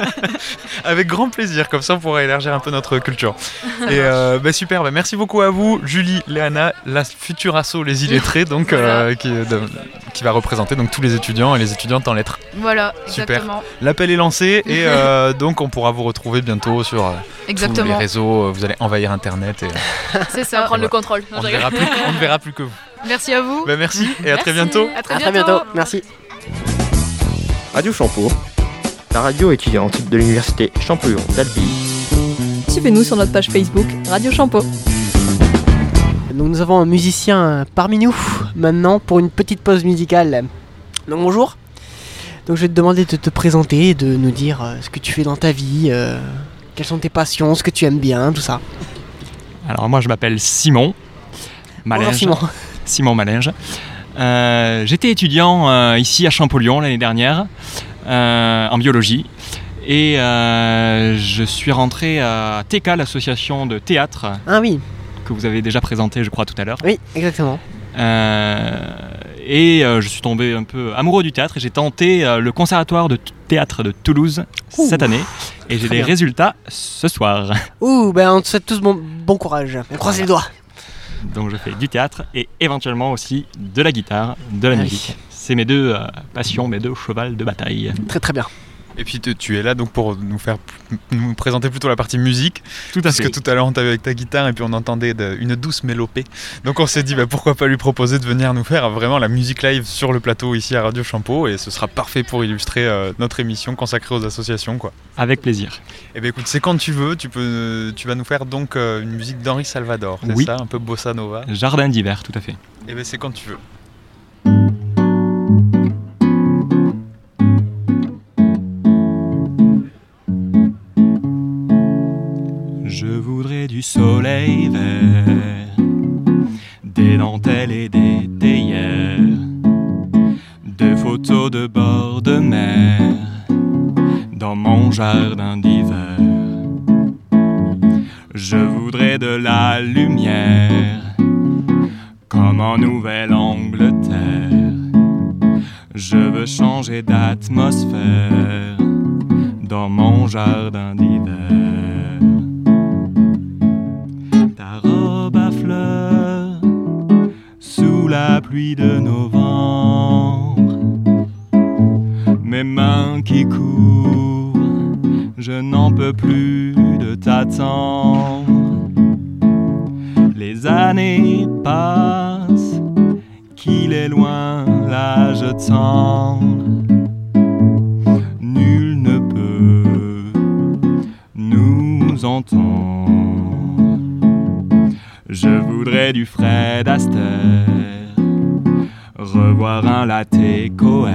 Avec grand plaisir, comme ça on pourrait élargir un peu notre culture. Et euh, bah super, bah merci beaucoup à vous, Julie, Léana, la future asso Les Illettrés, donc euh, qui, de- qui va représenter donc tous les étudiants et les étudiantes en lettres. Voilà, Super. exactement. L'appel est lancé et euh, donc on pourra vous retrouver bientôt sur euh, tous les Exactement. réseaux. Vous allez envahir Internet et euh, C'est Ça va ça. prendre le contrôle. Non, on, ne je rigole. verra plus, on ne verra plus que vous. Merci à vous. Bah merci et à très Merci. bientôt. À très À très bientôt. Merci. Radio Shampoo. La radio étudiante de l'université Champollion d'Albi. Suivez-nous sur notre page Facebook Radio Champo. Donc nous avons un musicien parmi nous maintenant pour une petite pause musicale. Donc bonjour. Donc je vais te demander de te présenter, de nous dire euh, ce que tu fais dans ta vie, euh, quelles sont tes passions, ce que tu aimes bien, tout ça. Alors moi je m'appelle Simon Bonjour Malinge. Simon. Simon Malinge. Euh, j'étais étudiant euh, ici à Champollion l'année dernière euh, en biologie et euh, je suis rentré à T K, l'association de théâtre Ah oui, que vous avez déjà présentée je crois tout à l'heure. oui, exactement. Euh, et euh, je suis tombé un peu amoureux du théâtre et j'ai tenté euh, le conservatoire de t- théâtre de Toulouse Ouh, cette année et j'ai très les bien. résultats ce soir. Ouh, ben on te souhaite tous bon, bon courage. On croise les doigts. Donc je fais du théâtre et éventuellement aussi de la guitare, de la Ah oui. musique. C'est mes deux euh, passions, mes deux chevals de bataille. Très très bien. Et puis te, tu es là donc pour nous faire nous présenter plutôt la partie musique. Tout à parce fait. que tout à l'heure on t'avait avec ta guitare et puis on entendait de, une douce mélopée. Donc on s'est dit bah, pourquoi pas lui proposer de venir nous faire vraiment la musique live sur le plateau ici à Radio Champeau, et ce sera parfait pour illustrer euh, notre émission consacrée aux associations, quoi. Avec plaisir. Et ben écoute, c'est quand tu veux, tu peux, tu vas nous faire donc euh, une musique d'Henri Salvador, c'est Oui. ça, un peu bossa nova. Jardin d'hiver, tout à fait. Et ben c'est quand tu veux. Je voudrais du soleil vert, des dentelles et des théières, de photos de bord de mer, dans mon jardin d'hiver. Je voudrais de la lumière, comme en Nouvelle-Angleterre. Je veux changer d'atmosphère, dans mon jardin d'hiver. Robe à fleurs sous la pluie de novembre, mes mains qui courent, je n'en peux plus de t'attendre. Les années passent, qu'il est loin l'âge tendre, nul ne peut nous entendre. Je voudrais du Fred Astaire, revoir un latte coère.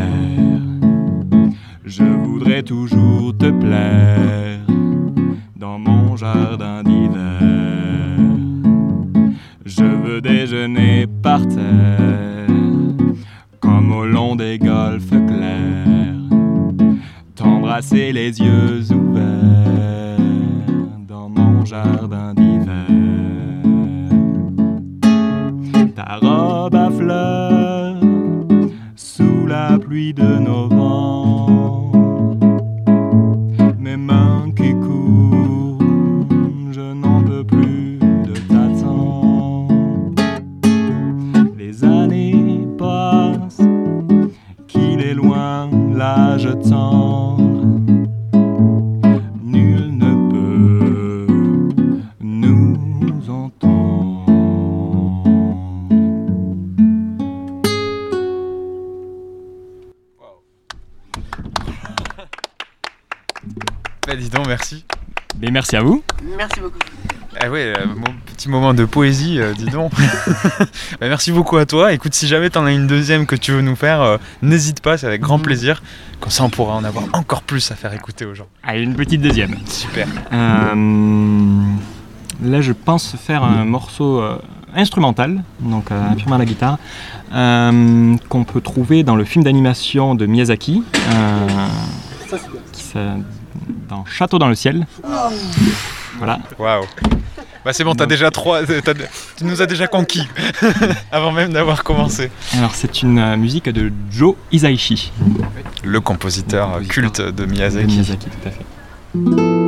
Je voudrais toujours te plaire, dans mon jardin d'hiver. Je veux déjeuner par terre, comme au long des golfes clairs, t'embrasser les yeux ouverts, dans mon jardin d'hiver. Ta robe à fleurs sous la pluie de novembre, mes mains qui courent, je n'en peux plus de t'attendre. Les années passent, qu'il est loin l'âge tendre, nul ne peut nous entendre. Bah dis donc, merci. Mais merci à vous. Merci beaucoup. Ah ouais, euh, mon petit moment de poésie, euh, dis donc. Bah, merci beaucoup à toi. Écoute, si jamais t'en as une deuxième que tu veux nous faire, euh, n'hésite pas, c'est avec grand plaisir. Comme ça, on pourra en avoir encore plus à faire écouter aux gens. Allez, une petite deuxième. Super. Euh, là, je pense faire un morceau euh, instrumental, donc euh, purement à la guitare, euh, qu'on peut trouver dans le film d'animation de Miyazaki, euh, qui s'a- dans Château dans le ciel. Voilà. Waouh. Bah c'est bon, t'as déjà trois, t'as- tu nous as déjà conquis avant même d'avoir commencé. Alors, c'est une euh, musique de Joe Hisaishi. Le compositeur, Le compositeur culte de Miyazaki. De Miyazaki, tout à fait.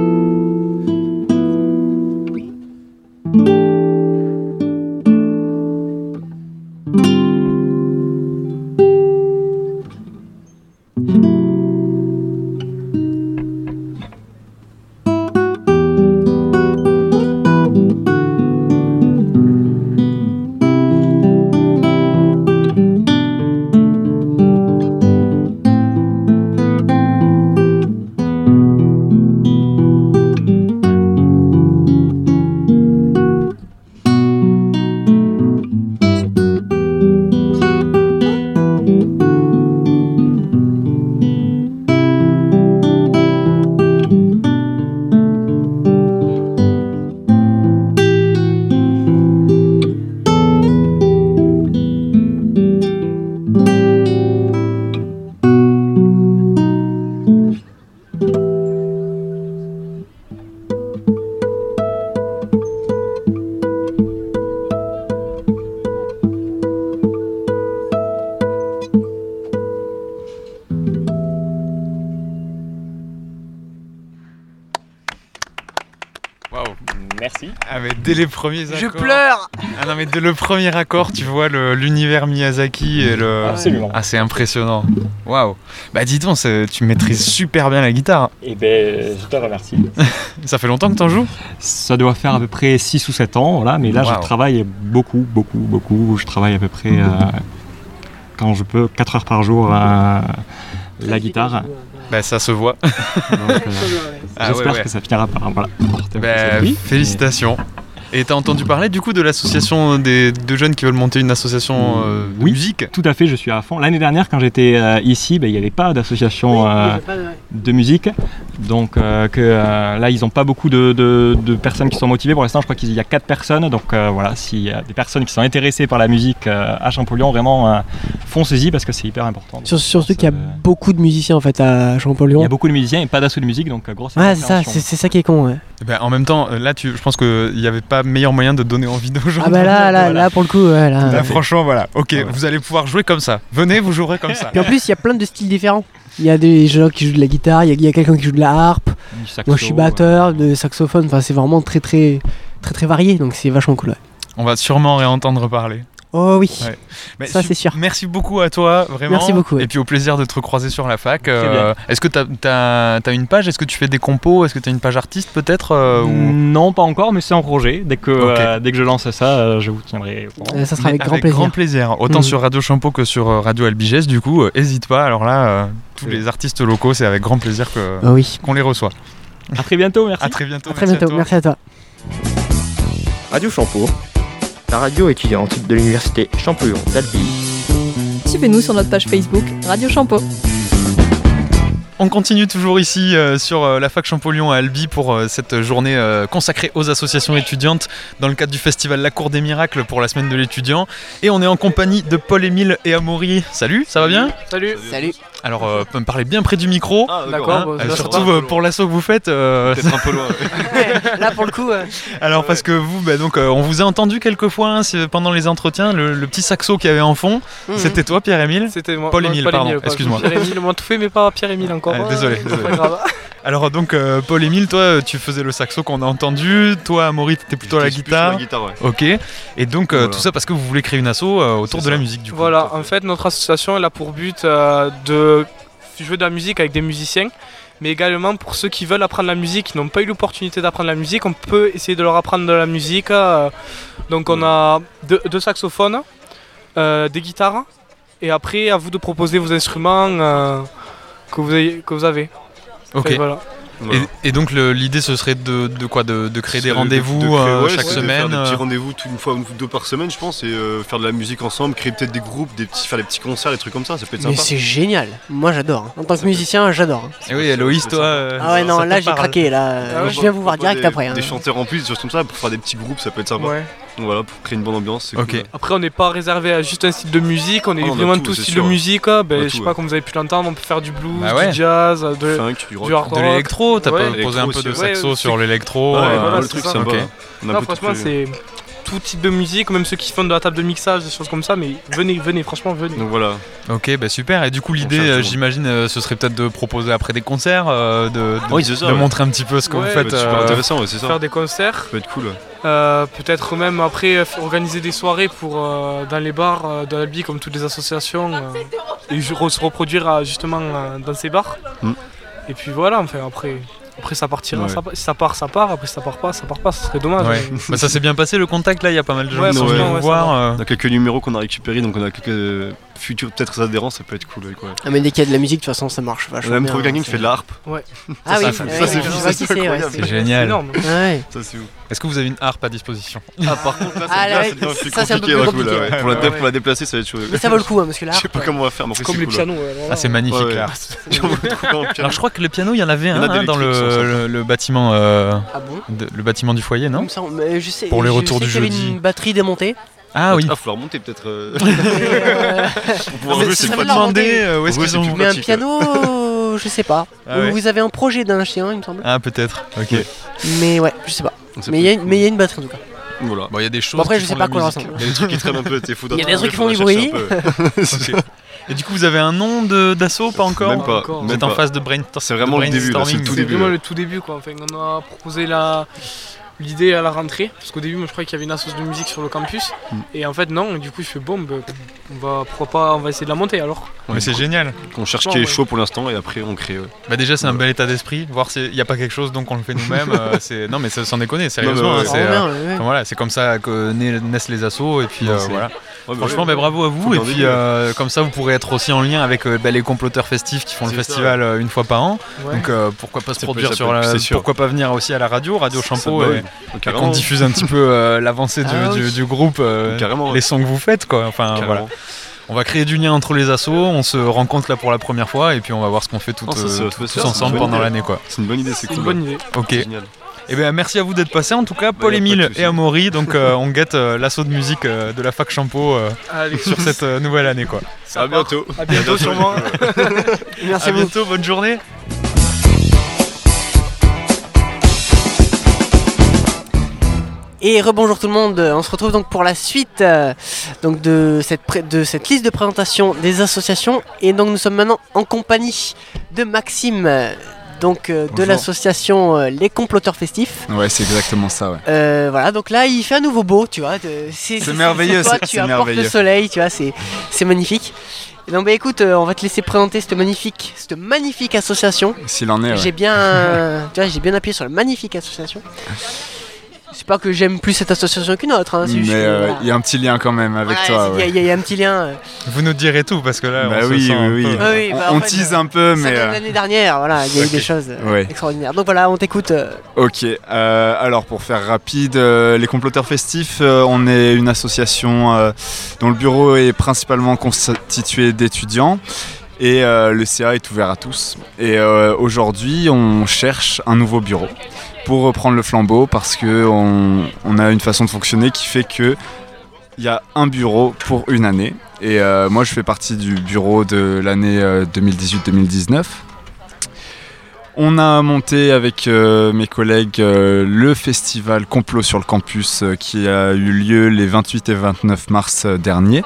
Waouh. Merci. Ah mais dès les premiers accords. Je pleure. Ah non mais dès le premier accord, tu vois le, l'univers Miyazaki et le. Absolument. Ah c'est impressionnant. Waouh. Bah dis donc, c'est- tu maîtrises super bien la guitare. Et ben, je te remercie. Ça fait longtemps que t'en joues? Ça doit faire à peu près six ou sept ans, voilà, mais là Wow. je travaille beaucoup, beaucoup, beaucoup. Je travaille à peu près, euh, quand je peux, quatre heures par jour euh, la guitare. Bah ça se voit. Donc, euh, Ah j'espère ouais, ouais. que ça finira par voilà, porter un peu Bah, ses fruits. félicitations. Et t'as entendu parler du coup de l'association des de jeunes qui veulent monter une association euh, de Oui. musique? Tout à fait, je suis à fond. L'année dernière, quand j'étais euh, ici, ben, il n'y avait pas d'association euh, de musique. Donc euh, que, euh, là, ils n'ont pas beaucoup de, de- de personnes qui sont motivées. Pour l'instant, je crois qu'il y a quatre personnes. Donc euh, voilà, s'il y a des personnes qui sont intéressées par la musique euh, à Champollion, vraiment, euh, foncez-y parce que c'est hyper important. Sur- Surtout qu'il y a beaucoup de musiciens en fait à Il y Champollion. a beaucoup de musiciens et pas d'assaut de musique, donc euh, grosse Ouais, c'est ça, incompréhension. c'est c'est ça qui est con. Ouais. Eh ben, en même temps, là, tu, je pense qu'il n'y avait pas meilleur moyen de donner envie aux gens. Ah bah là, là, là pour le coup, ouais, là. Là, franchement, voilà. Ok, vous allez pouvoir jouer comme ça. Venez, vous jouerez comme ça. Puis en plus, il y a plein de styles différents. Il y a des gens qui jouent de la guitare, il y a, il y a quelqu'un qui joue de la harpe. Du saxo, Moi, je suis batteur, de saxophone. Enfin, c'est vraiment très, très, très, très varié. Donc, c'est vachement cool. Ouais. On va sûrement réentendre parler. Oh oui. Ouais. Mais Ça, su- c'est sûr. Merci beaucoup à toi, vraiment. Merci beaucoup, ouais. Et puis au plaisir de te recroiser sur la fac. bien. Euh, est-ce que tu as une page? Est-ce que tu fais des compos? Est-ce que tu as une page artiste peut-être euh, ou... Non, pas encore, mais c'est en projet. Dès que, Ok. euh, dès que je lance ça, euh, je vous tiendrai au courant. Euh, ça sera Mais avec grand plaisir. Autant Mhm. sur Radio Champeau que sur euh, Radio Albiges, du coup, euh, hésite pas. Alors là, euh, tous Oui. les artistes locaux, c'est avec grand plaisir que, Ah oui. qu'on les reçoit. À très bientôt, merci. À très bientôt. À très merci bientôt. toi. Merci à toi. Radio Champeau. La radio étudiante de l'université Champollion d'Albi. Suivez-nous sur notre page Facebook Radio Champeau. On continue toujours ici euh, sur euh, la fac Champollion à Albi pour euh, cette journée euh, consacrée aux associations étudiantes dans le cadre du festival La Cour des Miracles pour la semaine de l'étudiant. Et on est en compagnie de Paul-Émile et Amaury. Salut, ça va bien? Salut. Salut. Alors, euh, peut me parler bien près du micro. Ah, Hein, d'accord. bah, euh, ça surtout va. euh, pour l'assaut que vous faites. euh, Peut-être un peu loin. Là, pour le coup. euh, Alors parce que vous, bah, donc, euh, on vous a entendu quelques fois hein, c'est- pendant les entretiens, le, le petit saxo qu'il y avait en fond, Mhm. c'était toi Pierre-Émile? C'était moi. Paul-Émile, Non, pardon, Paul-Émile, excuse-moi. Pierre-Émile, moi tout fait, mais pas Pierre-Émile encore. Ah, désolé, C'est désolé. pas grave. Alors donc euh, Paul-Émile, toi tu faisais le saxo qu'on a entendu, toi Amaury t'étais plutôt à la J'étais plus sur guitare. la guitare, ouais. Ok, et donc euh, Voilà. tout ça parce que vous voulez créer une asso euh, autour C'est de la ça. musique du coup. Voilà, en fait, notre association elle a pour but euh, de jouer de la musique avec des musiciens, mais également pour ceux qui veulent apprendre la musique, qui n'ont pas eu l'opportunité d'apprendre la musique, on peut essayer de leur apprendre de la musique. euh, donc on a deux, deux saxophones, euh, des guitares, et après à vous de proposer vos instruments euh, que, vous avez, que vous avez. Ok. Et voilà. Voilà. Et, et donc le- l'idée ce serait de, de quoi de, de créer des C'est de- rendez-vous de créer- euh, ouais, chaque c'est de semaine. faire des petits euh, rendez-vous tout- une fois ou deux par semaine, je pense, et euh, faire de la musique ensemble, créer peut-être des groupes, des petits, faire des petits concerts, des trucs comme ça, ça peut être Mais sympa. c'est génial. Moi, j'adore. hein. En tant que musicien, j'adore. hein. Et oui, Héloïse, toi. euh, Ah ouais, non, ça là, te j'ai parle. craqué. Là, Ah ouais, je viens vous voir direct des, après. hein. Des chanteurs en plus, des choses comme ça, pour faire des petits groupes, ça peut être sympa. Ouais. Donc voilà, pour créer une bonne ambiance, c'est Ok. cool. Après, on n'est pas réservé à juste un style de musique, on est Ah, on a vraiment tout, tout c'est style sûr. de musique. hein. Ben, On a je sais tout, pas, ouais. comme vous avez pu l'entendre, on peut faire du blues, Bah ouais. du jazz, de, Funk, du rock. du hard De rock. l'électro, t'as Ouais. pas posé un peu Électro de aussi, saxo ouais. sur l'électro. Ouais, euh, voilà, le c'est truc ça. sympa. Ok. On a un Non, peu tout franchement, fait. c'est tout type de musique, même ceux qui font de la table de mixage, des choses comme ça, mais venez, venez, franchement, venez. Donc voilà. Ok, bah super. Et du coup, l'idée, cherche euh, tout le monde. j'imagine, euh, ce serait peut-être de proposer après des concerts, euh, de, de, Oui, c'est ça, de ouais. montrer un petit peu ce que Ouais, vous Ça faites. peut être super euh, intéressant, ouais, c'est ça. Faire des concerts, Ça peut être cool. ouais. euh, peut-être même après euh, organiser des soirées pour, euh, dans les bars euh, de Albi, comme toutes les associations, euh, et ju- re- se reproduire euh, justement euh, dans ces bars. Mm. Et puis voilà, enfin après. Après ça partira, Ouais. ça, si ça part, ça part, après si ça part pas, ça part pas, ce serait dommage. Ouais. Bah, ça s'est bien passé le contact là, il y a pas mal de gens Ouais, qui sont franchement, venus ouais, vous ça voir. euh. On a quelques numéros qu'on a récupérés, donc on a quelques euh, futurs peut-être adhérents, ça peut être cool. ouais, quoi. Ah, mais dès qu'il y a de la musique, de toute façon, ça marche On vachement a même bien, trouvé quelqu'un hein, qui fait de la harpe. Ah oui, ça, ouais, ça, ouais, c'est je fou, vois ça, qui c'est c'est, ouais, incroyable. C'est c'est- génial. énorme. Ouais. Ça c'est ouf. Est-ce que vous avez une harpe à disposition? Ah par contre là, Ah, c'est là, bien, c'est bien plus ça, c'est un peu compliqué, plus ouais, compliqué, cool, ouais. ouais. Pour la dé- Ouais. pour la déplacer, ça va être chaud. Mais ça vaut le coup, hein, parce que là. Je sais pas comment on va faire, mais après, Comme c'est les cool, pianos. ouais, Ah, c'est magnifique Ouais, ouais. là. J'en veux trop un piano. Alors je crois que le piano, il y en avait Il y un en a hein, dans le, d'électriques, ça, ça. le, le bâtiment, euh, Ah bon de- le bâtiment du foyer, non? Comme ça, mais je sais, Pour les je retours sais du qu'il y avait jeudi. une batterie démontée. Ah oui. Ah, faut leur monter peut-être. euh, Euh, Pour pouvoir Mais jouer, ça c'est va pas leur du- Demander euh, où est-ce Ouais, qu'ils c'est ont. plus Mais un pratique, piano, je sais pas. Ah ouais. Vous avez un projet d'un chien, il me semble. Ah peut-être. Ok. Mais ouais, je sais pas. Ça Mais peut il y, a être une- cool. mais il y a une batterie en tout cas. Voilà. Bon, il y a des choses. Bon, après, qui je sais font pas de quoi la leur musique. ressemble. Il y a des trucs qui traînent un peu, t'es fou Il y a des trucs qui font du d'attendre, bruit. faudra chercher un peu. Et du coup, vous avez un nom de- d'assaut, pas encore? Même pas. encore. Vous même êtes en pas. phase de brainstorming. C'est vraiment le début, là, c'est le tout C'est début. vraiment ouais. le tout début quoi. Enfin, on a proposé la, l'idée à la rentrée, parce qu'au début moi je croyais qu'il y avait une association de musique sur le campus, mm. et en fait non, et du coup je fais bon, bah, on va, pourquoi pas, on va essayer de la monter alors. Ouais, mais c'est génial. On cherche qui est chaud pour l'instant et après on crée. Ouais. Bah déjà c'est un bel état d'esprit, voir s'il n'y a pas quelque chose donc on le fait nous-mêmes. euh, c'est... Non mais ça, sans déconner, sérieusement. Ouais, hein, c'est, euh, ouais, ouais. Enfin, voilà, c'est comme ça que naissent les assos et puis euh, voilà. Ouais, bah franchement, ouais, bah, bravo à vous. Et puis euh, comme ça vous pourrez être aussi en lien avec euh, bah, les comploteurs festifs qui font c'est le festival ça, ouais. euh, une fois par an. Ouais. Donc euh, pourquoi pas se ça produire peut, sur la... Pourquoi pas venir aussi à la radio, Radio Champeau, et, et qu'on diffuse un petit peu euh, l'avancée du, ah, du, oui. du groupe, euh, les sons que vous faites quoi. Enfin carrément. Voilà. On va créer du lien entre les assos, on se rencontre là pour la première fois et puis on va voir ce qu'on fait tout, oh, euh, tous faire, ensemble pendant idée. l'année quoi. C'est une bonne idée, c'est, c'est cool. une bonne idée. Ok. Et bien merci à vous d'être passés en tout cas, Paul Émile et Amaury. Donc euh, on guette euh, l'assaut de musique euh, de la fac Champeau euh, sur cette euh, nouvelle année quoi. À bientôt. À bientôt sûrement. Merci à bientôt, bonne journée. Et rebonjour tout le monde, on se retrouve donc pour la suite euh, donc de, cette pré- de cette liste de présentation des associations. Et donc nous sommes maintenant en compagnie de Maxime, donc euh, de l'association euh, Les Comploteurs Festifs. Ouais, c'est exactement ça, ouais. Euh, voilà, donc là il fait à nouveau beau, tu vois. De, c'est, c'est, c'est merveilleux, toi, c'est, tu c'est apportes merveilleux. le soleil, tu vois, c'est, c'est magnifique. Et donc bah écoute, euh, on va te laisser présenter cette magnifique, cette magnifique association. S'il en est, ouais. J'ai bien, euh, tu vois, j'ai bien appuyé sur la magnifique association. C'est pas que j'aime plus cette association qu'une autre, hein, c'est mais il euh, voilà. y a un petit lien quand même avec ouais, toi. Il ouais. y, y a un petit lien. Vous nous direz tout parce que là, bah on oui, se sent oui, oui. Peu... Ah oui, bah on, on fait, tease un peu, mais euh... l'année dernière, voilà, il y a okay. eu des choses ouais. extraordinaires. Donc voilà, on t'écoute. Euh... Ok. Euh, alors pour faire rapide, euh, les Comploteurs Festifs, euh, on est une association euh, dont le bureau est principalement constitué d'étudiants. Et euh, le C A est ouvert à tous. Et euh, aujourd'hui, on cherche un nouveau bureau pour reprendre le flambeau parce qu'on on a une façon de fonctionner qui fait qu'il y a un bureau pour une année. Et euh, moi, je fais partie du bureau de l'année euh, deux mille dix-huit deux mille dix-neuf. On a monté avec euh, mes collègues euh, le festival Complot sur le campus euh, qui a eu lieu les vingt-huit et vingt-neuf mars euh, dernier,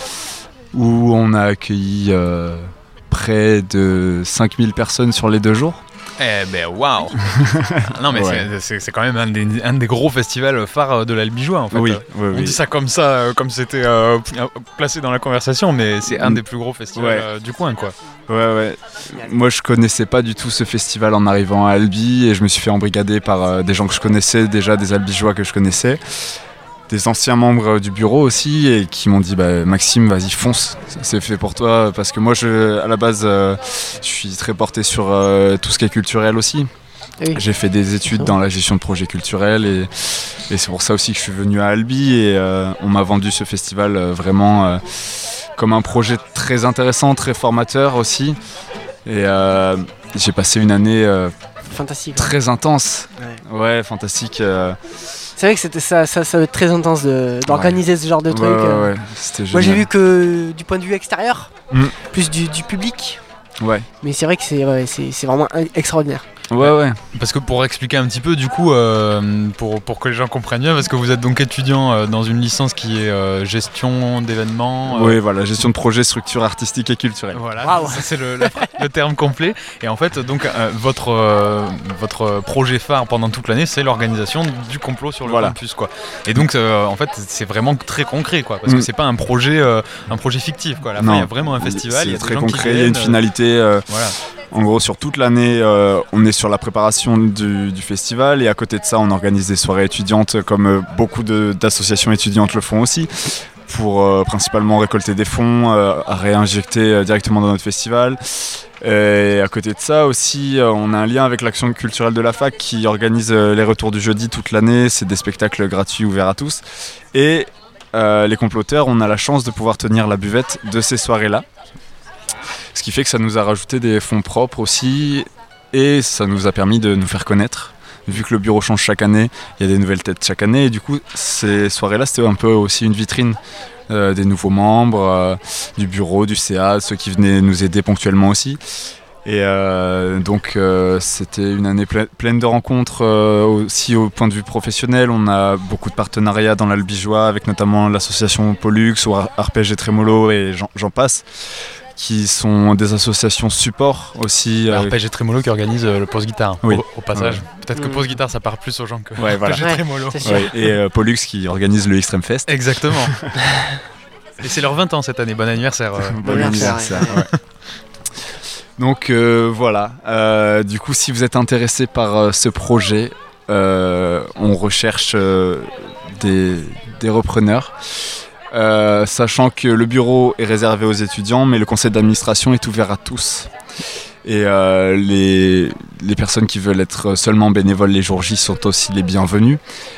où on a accueilli euh, près de cinq mille personnes sur les deux jours. Eh ben waouh. Non mais ouais. c'est, c'est, c'est quand même un des, un des gros festivals phares de l'Albigeois en fait. Oui, oui, on oui. dit ça comme ça, comme c'était euh, placé dans la conversation, mais c'est un des plus gros festivals ouais. euh, du coin quoi. Ouais ouais. Moi je connaissais pas du tout ce festival en arrivant à Albi et je me suis fait embrigader par euh, des gens que je connaissais déjà, des Albigeois que je connaissais. Des anciens membres du bureau aussi et qui m'ont dit bah, Maxime vas-y fonce, c'est fait pour toi parce que moi je, à la base euh, je suis très porté sur euh, tout ce qui est culturel aussi. Oui. J'ai fait des études dans la gestion de projets culturels et, et c'est pour ça aussi que je suis venu à Albi et euh, on m'a vendu ce festival euh, vraiment euh, comme un projet très intéressant, très formateur aussi et euh, j'ai passé une année euh, fantastique, très intense, ouais, ouais fantastique. Euh, C'est vrai que c'était ça, ça, ça va être très intense de, d'organiser ouais. ce genre de truc. Ouais, ouais, ouais. C'était Moi j'ai vu que du point de vue extérieur, mm. plus du, du public. Ouais. Mais c'est vrai que c'est, ouais, c'est, c'est vraiment extraordinaire. Ouais, ouais. Parce que pour expliquer un petit peu, du coup, euh, pour, pour que les gens comprennent bien, parce que vous êtes donc étudiant euh, dans une licence qui est euh, gestion d'événements. Euh... Oui, voilà, gestion de projet, structure artistique et culturelle. Voilà, wow. Ça c'est le, la, le terme complet. Et en fait, donc, euh, votre, euh, votre projet phare pendant toute l'année, c'est l'organisation du complot sur le voilà. campus, quoi. Et donc, euh, en fait, c'est vraiment très concret, quoi, parce mm. que c'est pas un projet, euh, un projet fictif, quoi. À la fin, il y a vraiment un festival. C'est y a très concret, il y a une finalité. Euh, voilà. En gros, sur toute l'année, euh, on est sur la préparation du, du festival et à côté de ça, on organise des soirées étudiantes comme euh, beaucoup de, d'associations étudiantes le font aussi pour euh, principalement récolter des fonds euh, à réinjecter euh, directement dans notre festival. Et à côté de ça aussi, euh, on a un lien avec l'action culturelle de la fac qui organise euh, les retours du jeudi toute l'année. C'est des spectacles gratuits ouverts à tous. Et euh, les comploteurs, on a la chance de pouvoir tenir la buvette de ces soirées-là. Ce qui fait que ça nous a rajouté des fonds propres aussi et ça nous a permis de nous faire connaître. Vu que le bureau change chaque année, il y a des nouvelles têtes chaque année et du coup ces soirées-là c'était un peu aussi une vitrine euh, des nouveaux membres, euh, du bureau, du C A, ceux qui venaient nous aider ponctuellement aussi. Et euh, donc euh, c'était une année ple- pleine de rencontres euh, aussi au point de vue professionnel. On a beaucoup de partenariats dans l'Albigeois avec notamment l'association Pollux ou Arpège et Trémolo et j'en, j'en passe. qui sont des associations support aussi. Alors euh, P G Trémolo qui organise euh, le Pause Guitare, Oui. au, au passage. Ouais. Peut-être que Mmh. Pause Guitare ça parle plus aux gens que Ouais, voilà. P G Ouais, Trémolo. c'est sûr. Ouais, et euh, Pollux qui organise le Extreme Fest. Exactement. Et c'est leurs vingt ans cette année, bon anniversaire. euh. Bon anniversaire, ouais. Donc euh, voilà, Euh, du coup si vous êtes intéressé par euh, ce projet, euh, on recherche euh, des, des repreneurs. Euh, sachant que le bureau est réservé aux étudiants, mais le conseil d'administration est ouvert à tous. Et euh, les, les personnes qui veulent être seulement bénévoles les jours J sont aussi les bienvenus.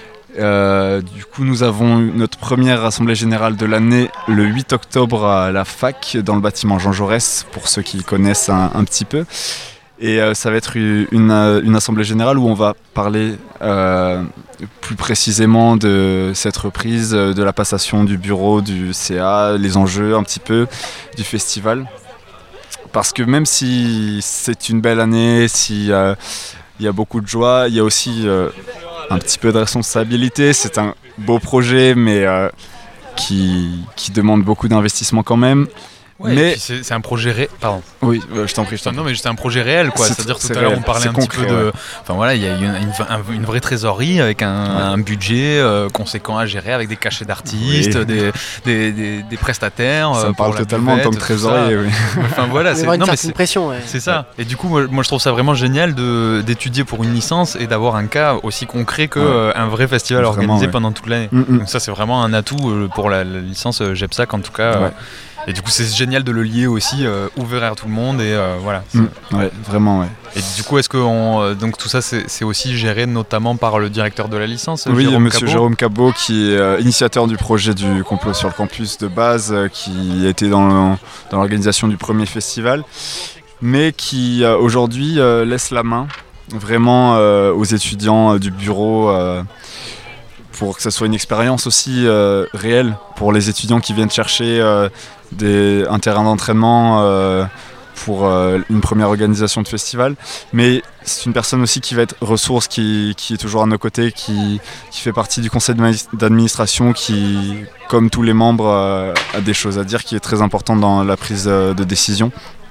Euh, du coup, nous avons notre première assemblée générale de l'année le huit octobre à la fac, dans le bâtiment Jean Jaurès, pour ceux qui connaissent un, un petit peu. Et euh, ça va être une, une assemblée générale où on va parler euh, plus précisément de cette reprise, de la passation du bureau, du C A, les enjeux un petit peu du festival. Parce que même si c'est une belle année, s'il euh, y a beaucoup de joie, il y a aussi euh, un petit peu de responsabilité. C'est un beau projet, mais euh, qui, qui demande beaucoup d'investissement quand même. Ouais, mais et puis c'est, c'est un projet ré... Pardon. Oui, euh, je t'en prie, je t'en prie. Non, mais c'est un projet réel, quoi. C'est- C'est-à-dire c'est tout à l'heure réel, on parlait c'est un concret, petit peu de. ouais. Enfin voilà, il y a une, une, un- une vraie trésorerie avec un, un budget euh, conséquent à gérer, avec des cachets d'artistes, Oui. des, des, des, des prestataires. Ça euh, me parle pour la totalement en tant que buvette, tout trésorier, ça. oui. Enfin voilà, Il y c'est aura une non, mais certaine c'est- pression, ouais. C'est ça. Et du coup, moi, moi, je trouve ça vraiment génial de, d'étudier pour une licence et d'avoir un cas aussi concret qu'un Ouais. vrai festival Vraiment, organisé ouais. pendant toute l'année. Mm, mm. Donc ça, c'est vraiment un atout euh, pour la, la licence euh, GEPSAC en tout cas. euh, Ouais. Et du coup, c'est génial de le lier aussi, euh, ouvert à tout le monde et euh, voilà. C'est- Mm, ouais, vraiment, ouais. Et du coup, est-ce que on, euh, donc tout ça, c'est, c'est aussi géré notamment par le directeur de la licence, Oui, Jérôme monsieur Cabot Jérôme Cabot, qui est euh, initiateur du projet du complot sur le campus de base, euh, qui a été dans, le- dans l'organisation du premier festival, mais qui euh, aujourd'hui euh, laisse la main vraiment euh, aux étudiants euh, du bureau euh, pour que ça soit une expérience aussi euh, réelle pour les étudiants qui viennent chercher euh, des, un terrain d'entraînement euh, pour euh, une première organisation de festival. Mais c'est une personne aussi qui va être ressource, qui, qui est toujours à nos côtés, qui, qui fait partie du conseil d'administration, qui, comme tous les membres, euh, a des choses à dire, qui est très important dans la prise euh, de décision.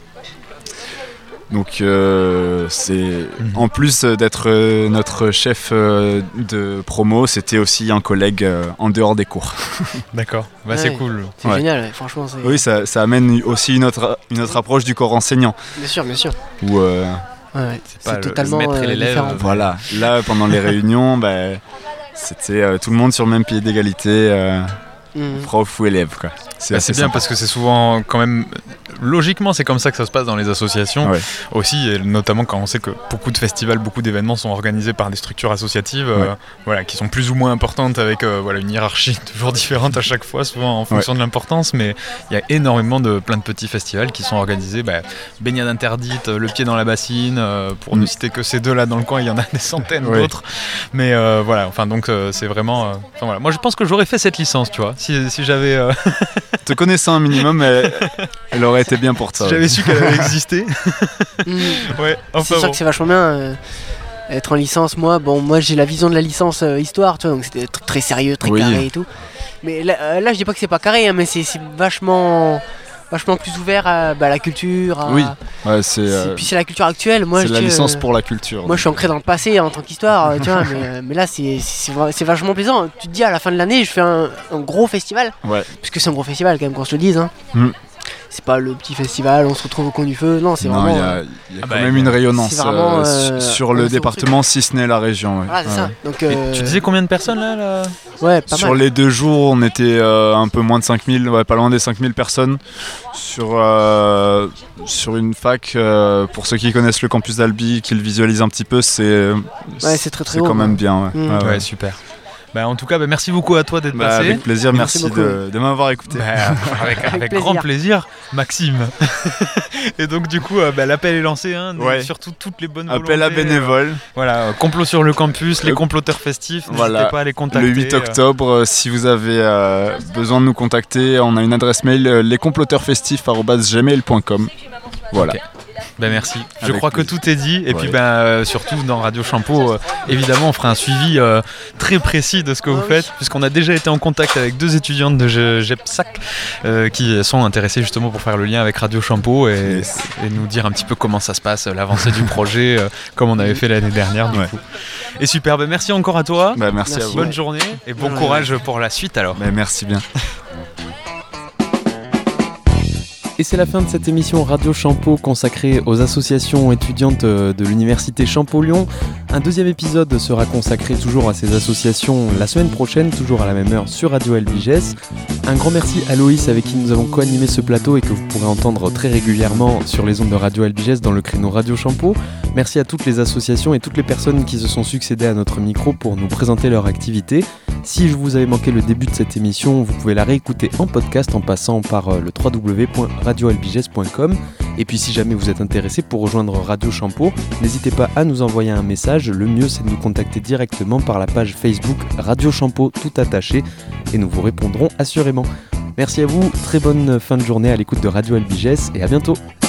Donc euh, c'est en plus d'être euh, notre chef euh, de promo, c'était aussi un collègue euh, en dehors des cours. D'accord, bah, Ouais, c'est cool. C'est Ouais. génial, ouais, franchement. C'est... Oui, ça, ça amène aussi une autre, une autre approche du corps enseignant. Bien sûr, bien sûr. Où, euh, Ouais, ouais. pas C'est le- totalement le maître et euh, l'élève. différent. Voilà, là pendant les réunions, bah, c'était euh, tout le monde sur le même pied d'égalité, euh, Mhm. prof ou élève, quoi. C'est Bah, assez c'est bien sympa. parce que c'est souvent quand même logiquement c'est comme ça que ça se passe dans les associations Ouais. aussi, et notamment quand on sait que beaucoup de festivals, beaucoup d'événements sont organisés par des structures associatives euh, Ouais. voilà, qui sont plus ou moins importantes avec euh, voilà, une hiérarchie toujours différente à chaque fois, souvent en fonction de l'importance, mais il y a énormément de plein de petits festivals qui sont organisés, bah, baignade interdite, le pied dans la bassine, euh, pour Mm. ne citer que ces deux là dans le coin, il y en a des centaines Ouais. d'autres, mais euh, voilà, enfin donc euh, c'est vraiment euh, enfin, voilà. Moi je pense que j'aurais fait cette licence, tu vois, si, si j'avais euh, Te connaissant un minimum, elle, elle aurait été bien pour toi. si j'avais su qu'elle avait existé. Mhm. Ouais, enfin c'est sûr bon. que c'est vachement bien. euh, Être en licence, moi, bon, moi j'ai la vision de la licence euh, histoire, tu vois, donc c'était tr- très sérieux, très Oui. carré et tout. Mais là, euh, là, je dis pas que c'est pas carré, hein, mais c'est, c'est vachement, vachement plus ouvert à bah, la culture. À... Oui, ouais, c'est, C'est- euh, Puis c'est la culture actuelle. Moi, c'est je la dis, licence euh, pour la culture. Moi, je suis ancré dans le passé en tant qu'histoire, euh, tu vois, mais, euh, mais là, c'est, c'est, vra- c'est vachement plaisant. Tu te dis à la fin de l'année, je fais un, un gros festival, Ouais. puisque c'est un gros festival quand même, qu'on se le dise. Hein. Mm. C'est pas le petit festival, on se retrouve au coin du feu. Non, c'est Non, vraiment. il y a, euh, il y a Ah quand bah, même une rayonnance c'est vraiment, euh, euh, su- sur on le sait au département, si ce n'est la région. Ouais. Voilà, c'est Ouais. ça. Donc, Et euh, tu disais combien de personnes là, là ouais, pas Sur mal. les deux jours, on était euh, un peu moins de cinq mille, ouais, pas loin des cinq mille personnes. Sur, euh, sur une fac, euh, pour ceux qui connaissent le campus d'Albi, qui le visualisent un petit peu, c'est, Ouais, c'est très, très c'est haut, quand même ouais. bien. Ouais. Mm. Ouais, Ouais, ouais. super. Bah, en tout cas, bah, merci beaucoup à toi d'être Bah, passé. avec plaisir, merci, Merci beaucoup. de, de m'avoir écouté. Bah, avec, avec plaisir. grand plaisir, Maxime. Et donc du coup, euh, bah, l'appel est lancé, hein, donc, Ouais. surtout toutes les bonnes Appel à volontés, euh, bénévoles. voilà, euh, complot sur le campus, les Euh, comploteurs festifs, n'hésitez Voilà, pas à les contacter. le huit euh. octobre, euh, si vous avez euh, besoin de nous contacter, on a une adresse mail, euh, lescomploteursfestifs arobase gmail point com. Voilà. Ok. Ben merci, je Avec crois plaisir. que tout est dit et Ouais. puis ben, euh, surtout dans Radio Champeau, euh, évidemment on fera un suivi euh, très précis de ce que vous faites puisqu'on a déjà été en contact avec deux étudiantes de G- GEPSAC euh, qui sont intéressées justement pour faire le lien avec Radio Champeau et, Yes. et nous dire un petit peu comment ça se passe, l'avancée du projet, euh, comme on avait fait l'année dernière du Ouais. coup. Et super, ben merci encore à toi, Bah, merci, à vous. bonne journée et bon Ouais. courage pour la suite alors. Bah, merci bien. Et c'est la fin de cette émission Radio Champeau consacrée aux associations étudiantes de l'université Champollion. Un deuxième épisode sera consacré toujours à ces associations la semaine prochaine, toujours à la même heure sur Radio L B G S. Un grand merci à Loïs avec qui nous avons co-animé ce plateau et que vous pourrez entendre très régulièrement sur les ondes de Radio L B G S dans le créneau Radio Champeau. Merci à toutes les associations et toutes les personnes qui se sont succédées à notre micro pour nous présenter leur activité. Si je vous avais manqué le début de cette émission, vous pouvez la réécouter en podcast en passant par le w w w point radio l b g s point com. Et puis si jamais vous êtes intéressé pour rejoindre Radio Champeau, n'hésitez pas à nous envoyer un message. Le mieux c'est de nous contacter directement par la page Facebook Radio Champeau tout attaché et nous vous répondrons assurément. Merci à vous, très bonne fin de journée à l'écoute de Radio L B G S et à bientôt.